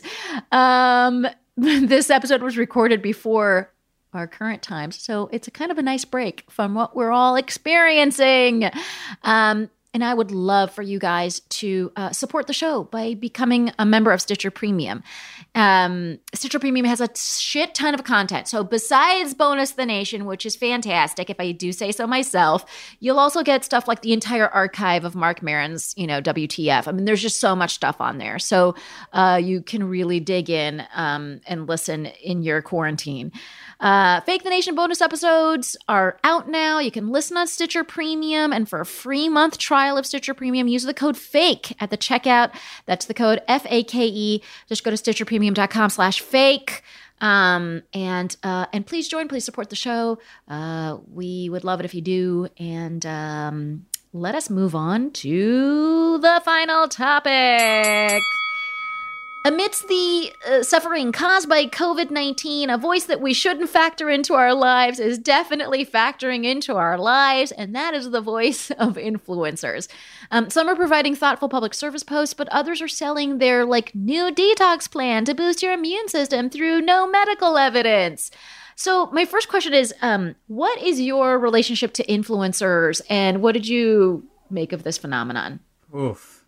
This episode was recorded before our current times, so it's a kind of a nice break from what we're all experiencing. And I would love for you guys to support the show by becoming a member of Stitcher Premium. Stitcher Premium has a shit ton of content. So besides Bonus the Nation, which is fantastic, if I do say so myself, you'll also get stuff like the entire archive of Marc Maron's, WTF. I mean, there's just so much stuff on there. So you can really dig in and listen in your quarantine. Fake the Nation bonus episodes are out now. You can listen on Stitcher Premium, and for a free month trial of Stitcher Premium, use the code FAKE at the checkout. That's the code FAKE. Just go to stitcherpremium.com/fake. And please join, please support the show. We would love it if you do. And let us move on to the final topic. Amidst the suffering caused by COVID-19, a voice that we shouldn't factor into our lives is definitely factoring into our lives, and that is the voice of influencers. Some are providing thoughtful public service posts, but others are selling their new detox plan to boost your immune system through no medical evidence. So my first question is, what is your relationship to influencers, and what did you make of this phenomenon? Oof.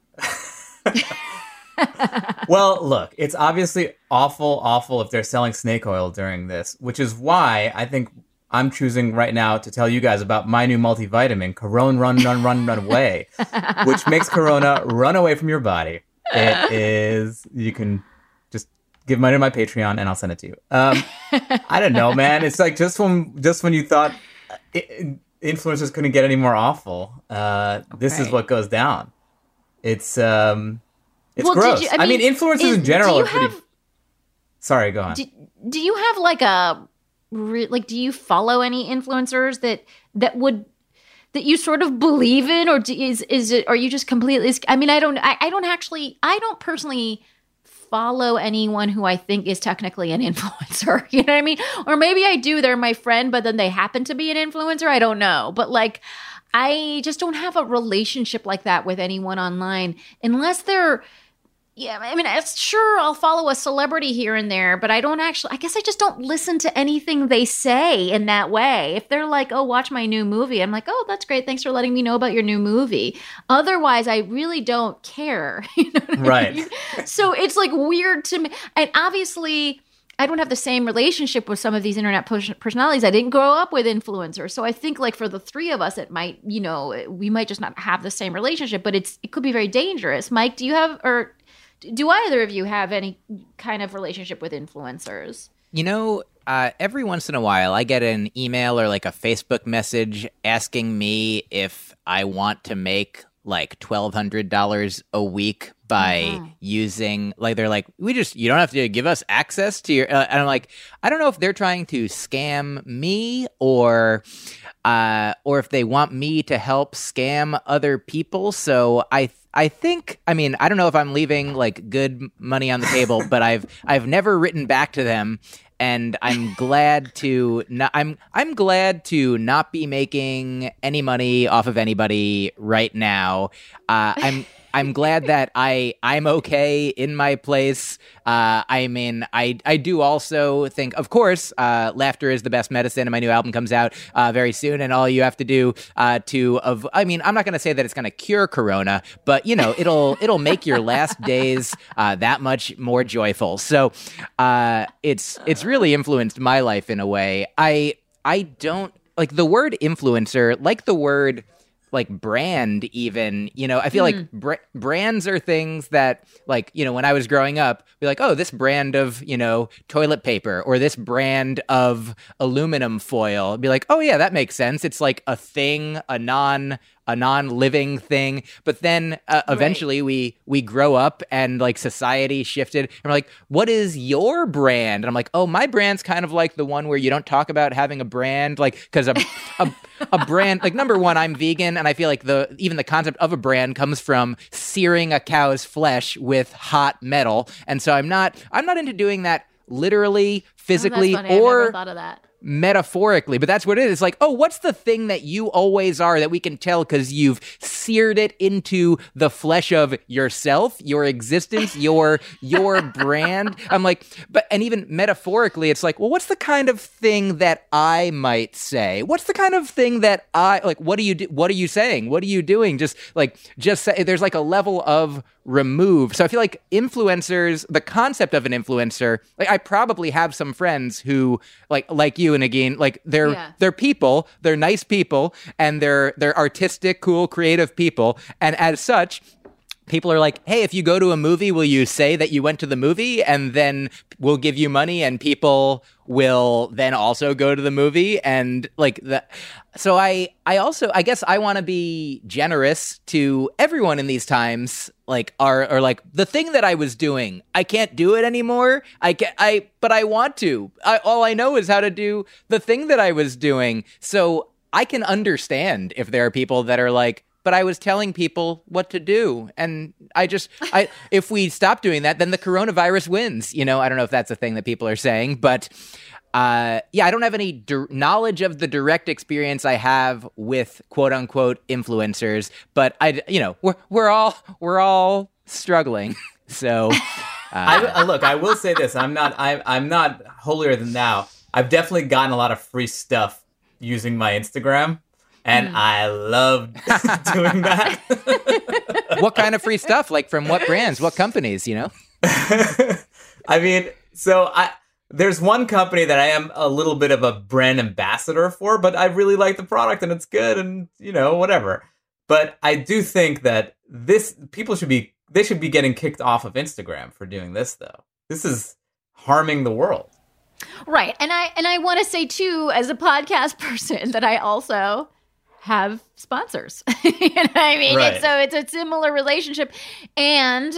Well, look, it's obviously awful if they're selling snake oil during this, which is why I think I'm choosing right now to tell you guys about my new multivitamin, Corona Run Away, which makes Corona run away from your body. It is, you can just give money to my Patreon and I'll send it to you. I don't know, man. It's like just when you thought influencers couldn't get any more awful, this is what goes down. It's gross. Influencers in general are pretty... Sorry, go on. Do you have like do you follow any influencers that you sort of believe in, or are you just completely? I mean, I don't personally follow anyone who I think is technically an influencer. You know what I mean? Or maybe I do. They're my friend, but then they happen to be an influencer. I don't know, but like, I just don't have a relationship like that with anyone online unless they're. Yeah, I mean, sure, I'll follow a celebrity here and there, but I guess I just don't listen to anything they say in that way. If they're like, oh, watch my new movie, I'm like, oh, that's great. Thanks for letting me know about your new movie. Otherwise, I really don't care. You know what I mean? So it's like weird to me. And obviously, I don't have the same relationship with some of these internet personalities. I didn't grow up with influencers. So I think like for the three of us, it might, we might just not have the same relationship, but it could be very dangerous. Mike, do either of you have any kind of relationship with influencers? Every once in a while, I get an email or like a Facebook message asking me if I want to make like $1,200 a week by using, like, they're like, you don't have to give us access to your, and I'm like, I don't know if they're trying to scam me or if they want me to help scam other people. So I think, I mean, I don't know if I'm leaving like good money on the table, but I've never written back to them, and I'm glad to I'm glad to not be making any money off of anybody right now. I'm glad that I'm okay in my place. I mean, I do also think, of course, laughter is the best medicine, and my new album comes out very soon. And all you have to do I'm not going to say that it's going to cure Corona, but it'll make your last days that much more joyful. So it's really influenced my life in a way. I don't like the word influencer, like the word like brand even, I feel like brands are things that, like, when I was growing up, be like, oh, this brand of, toilet paper or this brand of aluminum foil. I'd be like, oh yeah, that makes sense. It's like a thing, a non-living thing. But then eventually we grow up and like society shifted and we're like, what is your brand? And I'm like, oh, my brand's kind of like the one where you don't talk about having a brand, like, because a brand, like, number one, I'm vegan, and I feel like even the concept of a brand comes from searing a cow's flesh with hot metal, and so I'm not into doing that literally, physically, that's funny. or I never thought of that. Metaphorically, but that's what it is. It's like, oh, what's the thing that you always are that we can tell because you've seared it into the flesh of yourself, your existence, your brand. I'm like, and even metaphorically, it's like, well, what's the kind of thing that I might say? What's the kind of thing that what do you do? What are you saying? What are you doing? Just say, there's like a level of remove. So I feel like influencers, the concept of an influencer, like, I probably have some friends who like you and again, like they're people, they're nice people, and they're artistic, cool, creative people, and as such, people are like, hey, if you go to a movie, will you say that you went to the movie, and then we'll give you money, and people will then also go to the movie, and like that. So I guess I want to be generous to everyone in these times, like or like the thing that I was doing, I can't do it anymore. But I want to. All I know is how to do the thing that I was doing. So I can understand if there are people that are like, but I was telling people what to do. And if we stop doing that, then the coronavirus wins. I don't know if that's a thing that people are saying, but I don't have any knowledge of the direct experience I have with quote unquote influencers, but we're all struggling. So look, I will say this. I'm not holier than thou. I've definitely gotten a lot of free stuff using my Instagram. And I love doing that. What kind of free stuff? Like from what brands? What companies, I mean, so there's one company that I am a little bit of a brand ambassador for, but I really like the product and it's good and, whatever. But I do think that people should be getting kicked off of Instagram for doing this, though. This is harming the world. Right. And I want to say, too, as a podcast person, that I also have sponsors. You know what I mean? Right. So it's a similar relationship. And,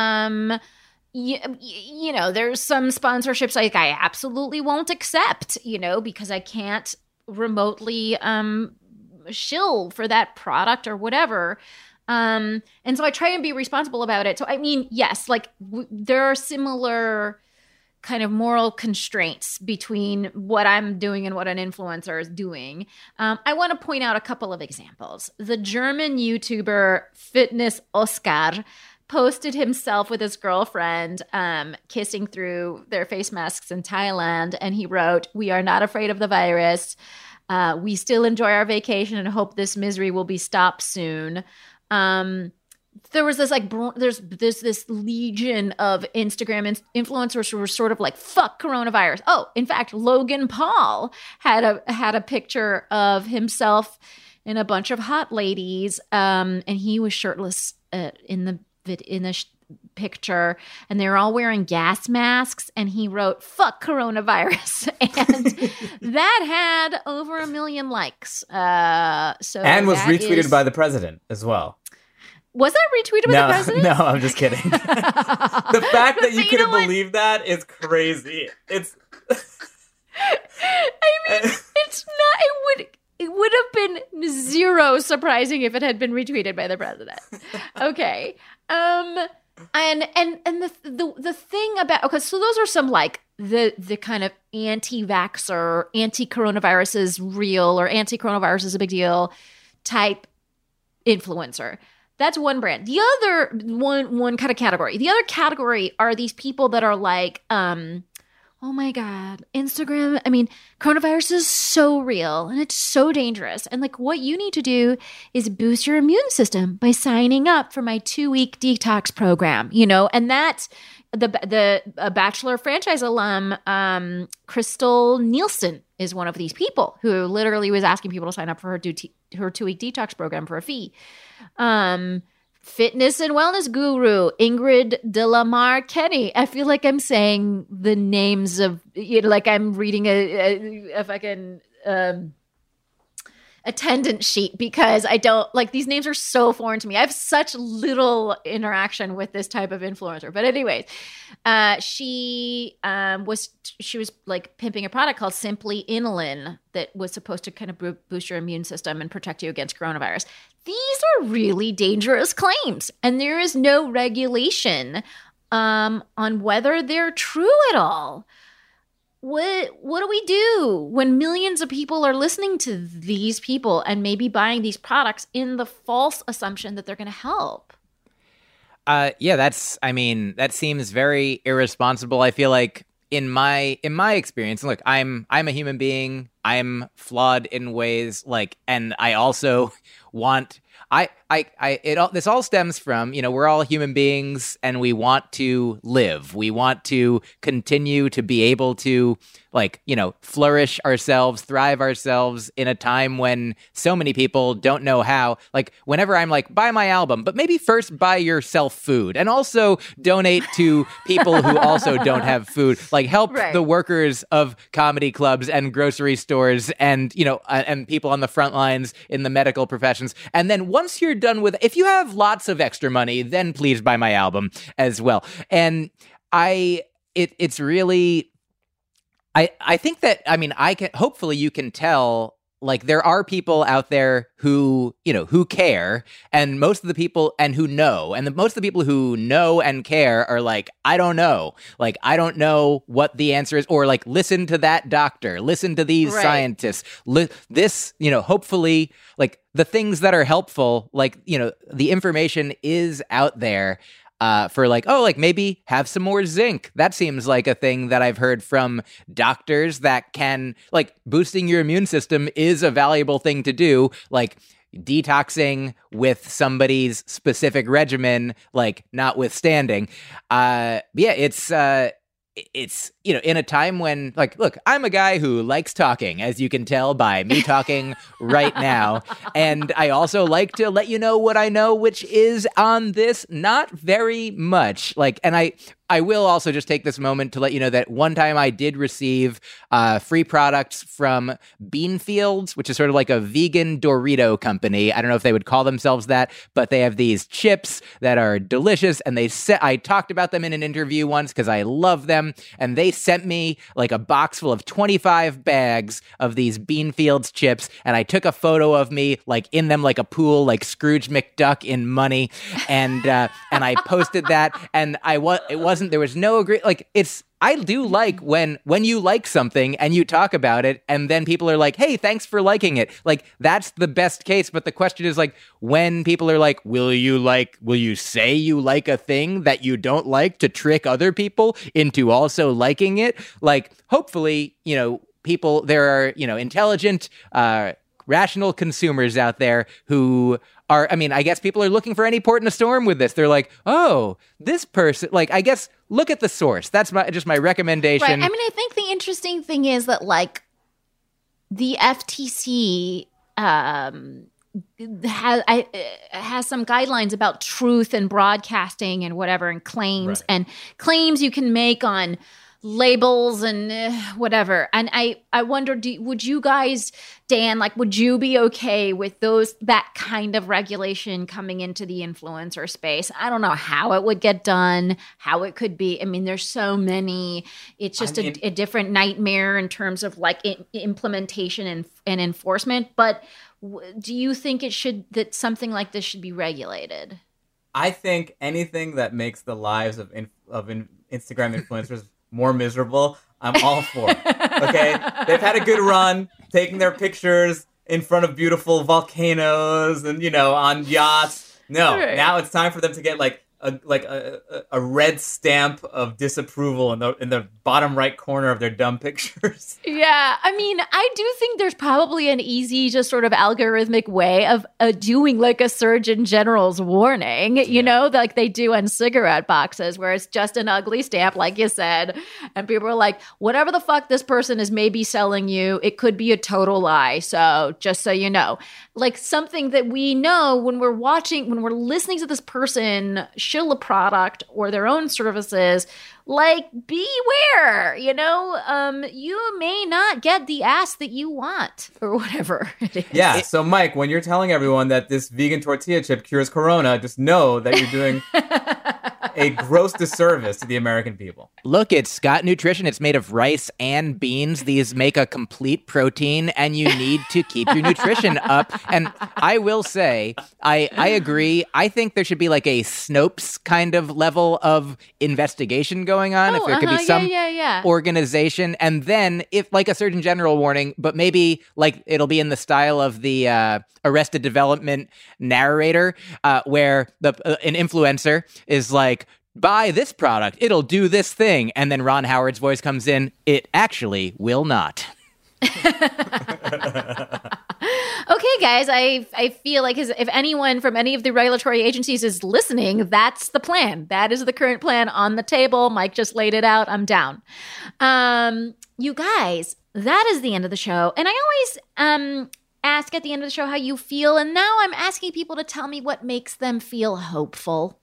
there's some sponsorships like I absolutely won't accept, because I can't remotely shill for that product or whatever. And so I try and be responsible about it. So, I mean, yes, like there are similar kind of moral constraints between what I'm doing and what an influencer is doing. I want to point out a couple of examples. The German YouTuber Fitness Oscar posted himself with his girlfriend kissing through their face masks in Thailand. And he wrote, "We are not afraid of the virus. We still enjoy our vacation and hope this misery will be stopped soon." There was this there's this legion of Instagram influencers who were sort of like, fuck coronavirus. Oh, in fact, Logan Paul had a picture of himself and a bunch of hot ladies, and he was shirtless in the picture, and they were all wearing gas masks, and he wrote, "Fuck coronavirus," and that had over 1 million likes. And was retweeted by the president as well. Was that retweeted by the president? No, I'm just kidding. The fact that you could have believed that is crazy. It's. I mean, it's not. It would have been zero surprising if it had been retweeted by the president. Okay. And the thing about, okay, so those are some like the kind of anti-vaxxer, anti-coronavirus is real or anti-coronavirus is a big deal type influencer. That's one brand. The other one kind of category. The other category are these people that are like, oh my God, Instagram. I mean, coronavirus is so real and it's so dangerous. And like what you need to do is boost your immune system by signing up for my 2-week detox program, and that's the Bachelor franchise alum, Crystal Nielsen is one of these people who literally was asking people to sign up for her 2-week detox program for a fee. Fitness and wellness guru Ingrid DeLamar Kenny. I feel like I'm saying the names of, like I'm reading a fucking attendance sheet because I don't like these names are so foreign to me. I have such little interaction with this type of influencer. But anyways, she was like pimping a product called Simply Inulin that was supposed to kind of boost your immune system and protect you against coronavirus. These are really dangerous claims, and there is no regulation on whether they're true at all. What do we do when millions of people are listening to these people and maybe buying these products in the false assumption that they're going to help? That seems very irresponsible. I feel like in my experience, look, I'm a human being. I'm flawed in ways and I also want this all stems from, we're all human beings and we want to live. We want to continue to be able to flourish ourselves, thrive ourselves in a time when so many people don't know how. Like whenever I'm like, buy my album, but maybe first buy yourself food and also donate to people who also don't have food. Like help the workers of comedy clubs and grocery stores and, and people on the front lines in the medical professions. And then once you're done with, if you have lots of extra money, then please buy my album as well. And it's really, I think that, hopefully you can tell, there are people out there who, who care, and most of the people, and who know, and most of the people who know and care are like, I don't know. I don't know what the answer is, or listen to that doctor, listen to these scientists, this, hopefully, the things that are helpful, the information is out there. For maybe have some more zinc. That seems like a thing that I've heard from doctors that can, boosting your immune system is a valuable thing to do. Detoxing with somebody's specific regimen, notwithstanding. it's, in a time when, like, look, I'm a guy who likes talking, as you can tell by me talking right now. And I also like to let you know what I know, which is on this, not very much. Like, and I will also just take this moment to let you know that one time I did receive free products from Beanfields, which is sort of like a vegan Dorito company. I don't know if they would call themselves that, but they have these chips that are delicious. And I talked about them in an interview once because I love them. And they sent me like a box full of 25 bags of these Beanfields chips. And I took a photo of me like in them like a pool, like Scrooge McDuck in money. And I posted that. And there was no I do like when you like something and you talk about it and then people are like, hey, thanks for liking it. Like, that's the best case. But the question is, like, when people are like, will you say you like a thing that you don't like to trick other people into also liking it? Like, hopefully, there are, intelligent, rational consumers out there who are, I guess people are looking for any port in a storm with this. They're like, oh, this person, like, I guess, look at the source. That's just my recommendation. Right. I think the interesting thing is that, like, the FTC has some guidelines about truth and broadcasting and whatever, and claims you can make on labels and whatever. And I wonder, would you guys, Dan, like, would you be okay with that kind of regulation coming into the influencer space? I don't know how it would get done, how it could be. There's so many. It's just a different nightmare in terms of like implementation and enforcement. But do you think that something like this should be regulated? I think anything that makes the lives of Instagram influencers more miserable, I'm all for. Okay? They've had a good run, taking their pictures in front of beautiful volcanoes and, on yachts. No, now it's time for them to get a red stamp of disapproval in the bottom right corner of their dumb pictures. Yeah, I do think there's probably an easy, just sort of algorithmic way of doing like a Surgeon General's warning, like they do on cigarette boxes, where it's just an ugly stamp, like you said, and people are like, whatever the fuck this person is maybe selling you, it could be a total lie. So just so you know, like something that we know when we're listening to this person shill a product or their own services, like, beware, you may not get the ass that you want or whatever it is. Yeah, so Mike, when you're telling everyone that this vegan tortilla chip cures corona, just know that you're doing a gross disservice to the American people. Look, it's Scott Nutrition. It's made of rice and beans. These make a complete protein, and you need to keep your nutrition up. And I will say, I agree. I think there should be like a Snopes kind of level of investigation going on. If there could be some organization. And then if like a Surgeon General warning, but maybe like it'll be in the style of the Arrested Development narrator, where an influencer is like, buy this product, it'll do this thing. And then Ron Howard's voice comes in, it actually will not. Okay, guys, I feel like if anyone from any of the regulatory agencies is listening, that's the plan. That is the current plan on the table. Mike just laid it out. I'm down. You guys, that is the end of the show. And I always ask at the end of the show how you feel. And now I'm asking people to tell me what makes them feel hopeful.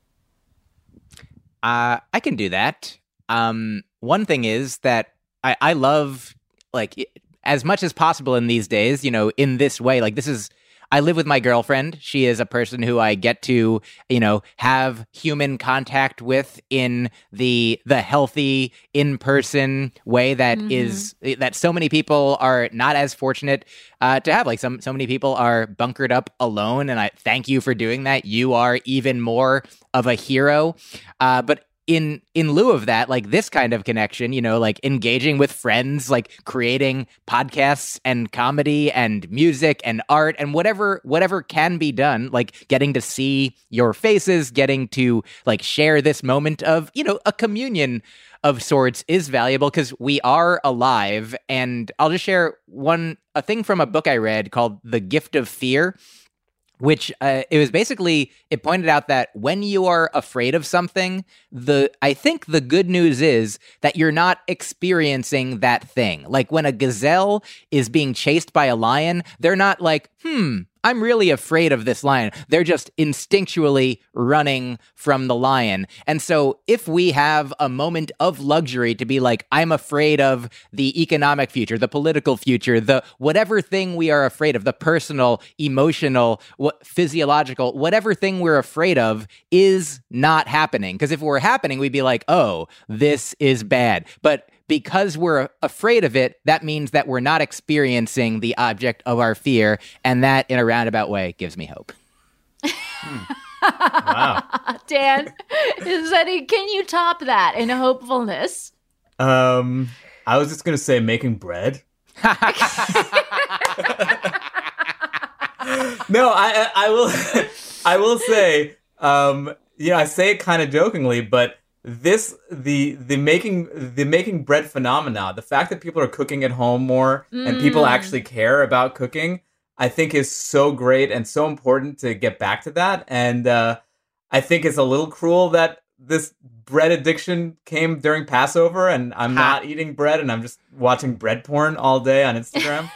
I can do that. One thing is that I love, like, as much as possible in these days, in this way, like I live with my girlfriend. She is a person who I get to, have human contact with in the healthy, in-person way that is that so many people are not as fortunate to have. Like so many people are bunkered up alone, and I thank you for doing that. You are even more of a hero. But in lieu of that, like this kind of connection, like engaging with friends, like creating podcasts and comedy and music and art and whatever can be done, like getting to see your faces, getting to like share this moment of, a communion of sorts is valuable because we are alive. And I'll just share a thing from a book I read called The Gift of Fear, which it pointed out that when you are afraid of something, I think the good news is that you're not experiencing that thing. Like when a gazelle is being chased by a lion, they're not like, I'm really afraid of this lion. They're just instinctually running from the lion. And so if we have a moment of luxury to be like, I'm afraid of the economic future, the political future, the whatever thing we are afraid of, the personal, emotional, physiological, whatever thing we're afraid of is not happening. Because if it were happening, we'd be like, oh, this is bad. But because we're afraid of it, that means that we're not experiencing the object of our fear, and that, in a roundabout way, gives me hope. Wow. Dan, can you top that in hopefulness? I was just going to say making bread. No, I will say, I say it kind of jokingly, but the making bread phenomena, the fact that people are cooking at home more and people actually care about cooking, I think is so great and so important to get back to that. And I think it's a little cruel that this bread addiction came during Passover and I'm not eating bread and I'm just watching bread porn all day on Instagram.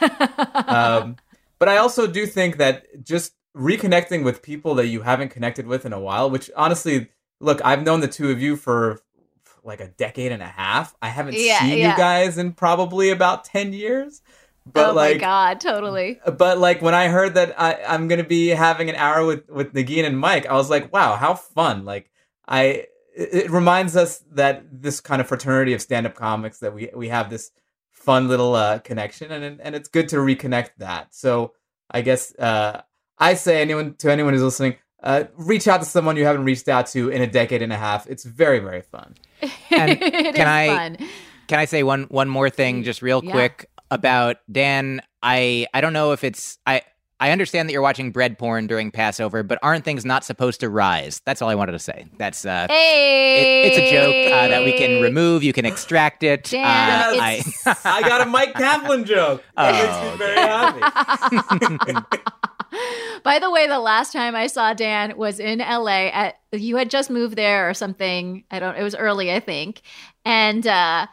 But I also do think that just reconnecting with people that you haven't connected with in a while, which honestly, look, I've known the two of you for like a decade and a half. I haven't seen you guys in probably about 10 years. But my God, totally. But like when I heard that I'm going to be having an hour with Negin and Mike, I was like, wow, how fun. Like it reminds us that this kind of fraternity of stand-up comics that we have this fun little connection and it's good to reconnect that. So I guess I say anyone who's listening, reach out to someone you haven't reached out to in a decade and a half. It's very, very fun. And fun. Can I say one more thing just real quick about Dan? I don't know if it's I understand that you're watching bread porn during Passover, but aren't things not supposed to rise? That's all I wanted to say. That's it's a joke that we can remove. You can extract it. Dan, I got a Mike Kaplan joke. That makes me very happy. By the way, the last time I saw Dan was in LA. You had just moved there or something. It was early, I think, and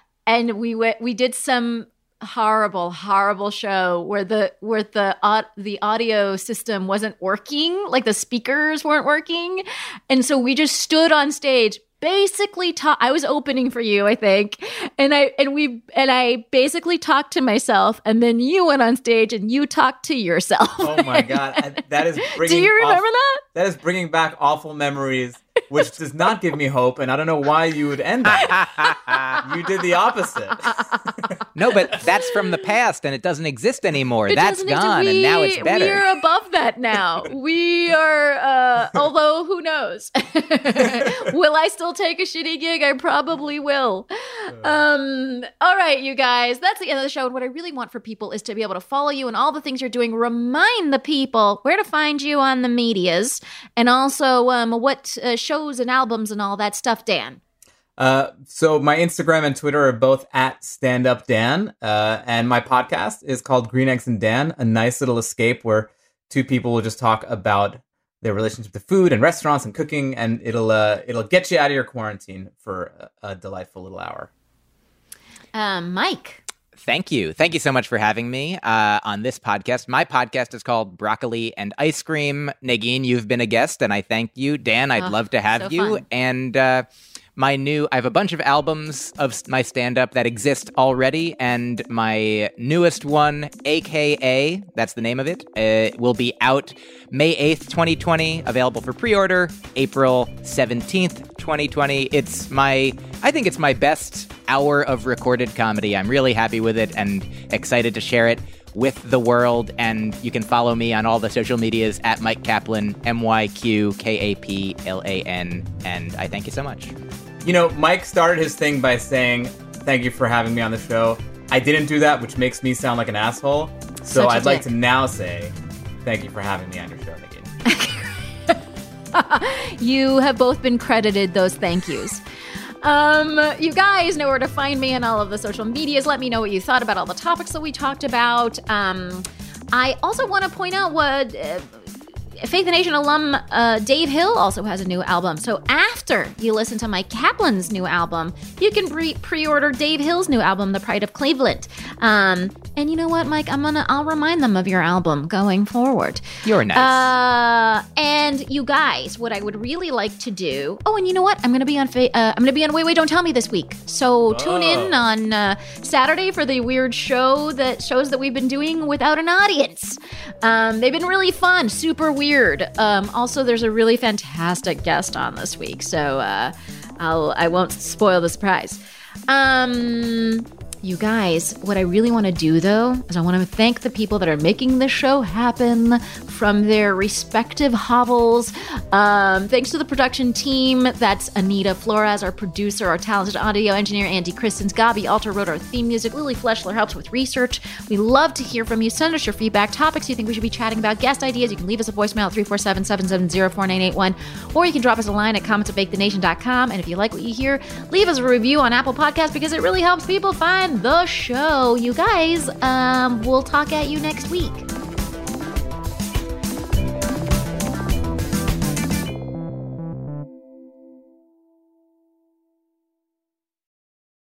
we did some horrible show where the audio system wasn't working, like the speakers weren't working, and so we just stood on stage. Basically, I was opening for you, I think, and I basically talked to myself, and then you went on stage and you talked to yourself. Oh my God, that is bringing. Do you remember that? That is bringing back awful memories, which does not give me hope, and I don't know why you would end that. You did the opposite. No, but that's from the past, and it doesn't exist anymore. That's gone, and now it's better. We're above that now. We are, although who knows? Will I still take a shitty gig? I probably will. All right, you guys, that's the end of the show. And what I really want for people is to be able to follow you and all the things you're doing. Remind the people where to find you on the medias, and also what shows and albums and all that stuff, Dan. So my Instagram and Twitter are both at StandUpDan, and my podcast is called Green Eggs and Dan, a nice little escape where two people will just talk about their relationship to food and restaurants and cooking, and it'll get you out of your quarantine for a delightful little hour. Mike. Thank you so much for having me on this podcast. My podcast is called Broccoli and Ice Cream. Negin, you've been a guest, and I thank you. Dan, I'd love to have you. Fun. And I have a bunch of albums of my stand-up that exist already, and my newest one, AKA, that's the name of it, will be out May 8th, 2020, available for pre-order April 17th, 2020. I think it's my best hour of recorded comedy. I'm really happy with it and excited to share it with the world, and you can follow me on all the social medias at Mike Kaplan, MyQKaplan, and I thank you so much. You know, Mike started his thing by saying, thank you for having me on the show. I didn't do that, which makes me sound like an asshole. So I'd like to now say, thank you for having me on your show, Negin. You have both been credited those thank yous. You guys know where to find me on all of the social medias. Let me know what you thought about all the topics that we talked about. I also want to point out what Faith the Nation alum Dave Hill also has a new album. So after you listen to Mike Kaplan's new album, you can pre-order Dave Hill's new album, The Pride of Cleveland. And you know what, Mike? I'll remind them of your album going forward. You're nice. And you guys, what I would really like to do. Oh, and you know what? I'm gonna be on Wait Wait Don't Tell Me this week. So tune in on Saturday for the weird shows that we've been doing without an audience. They've been really fun, super weird. Also, there's a really fantastic guest on this week, so I won't spoil the surprise. You guys, what I really want to do, though, is I want to thank the people that are making this show happen from their respective hovels. Thanks to the production team. That's Anita Flores, our producer, our talented audio engineer, Andy Christens, Gabi Alter wrote our theme music, Lily Fleschler helps with research. We love to hear from you. Send us your feedback, topics you think we should be chatting about, guest ideas. You can leave us a voicemail at 347-770-4981, or you can drop us a line at comments@bakethenation.com. And if you like what you hear, leave us a review on Apple Podcasts because it really helps people find the show. You guys, we'll talk at you next week.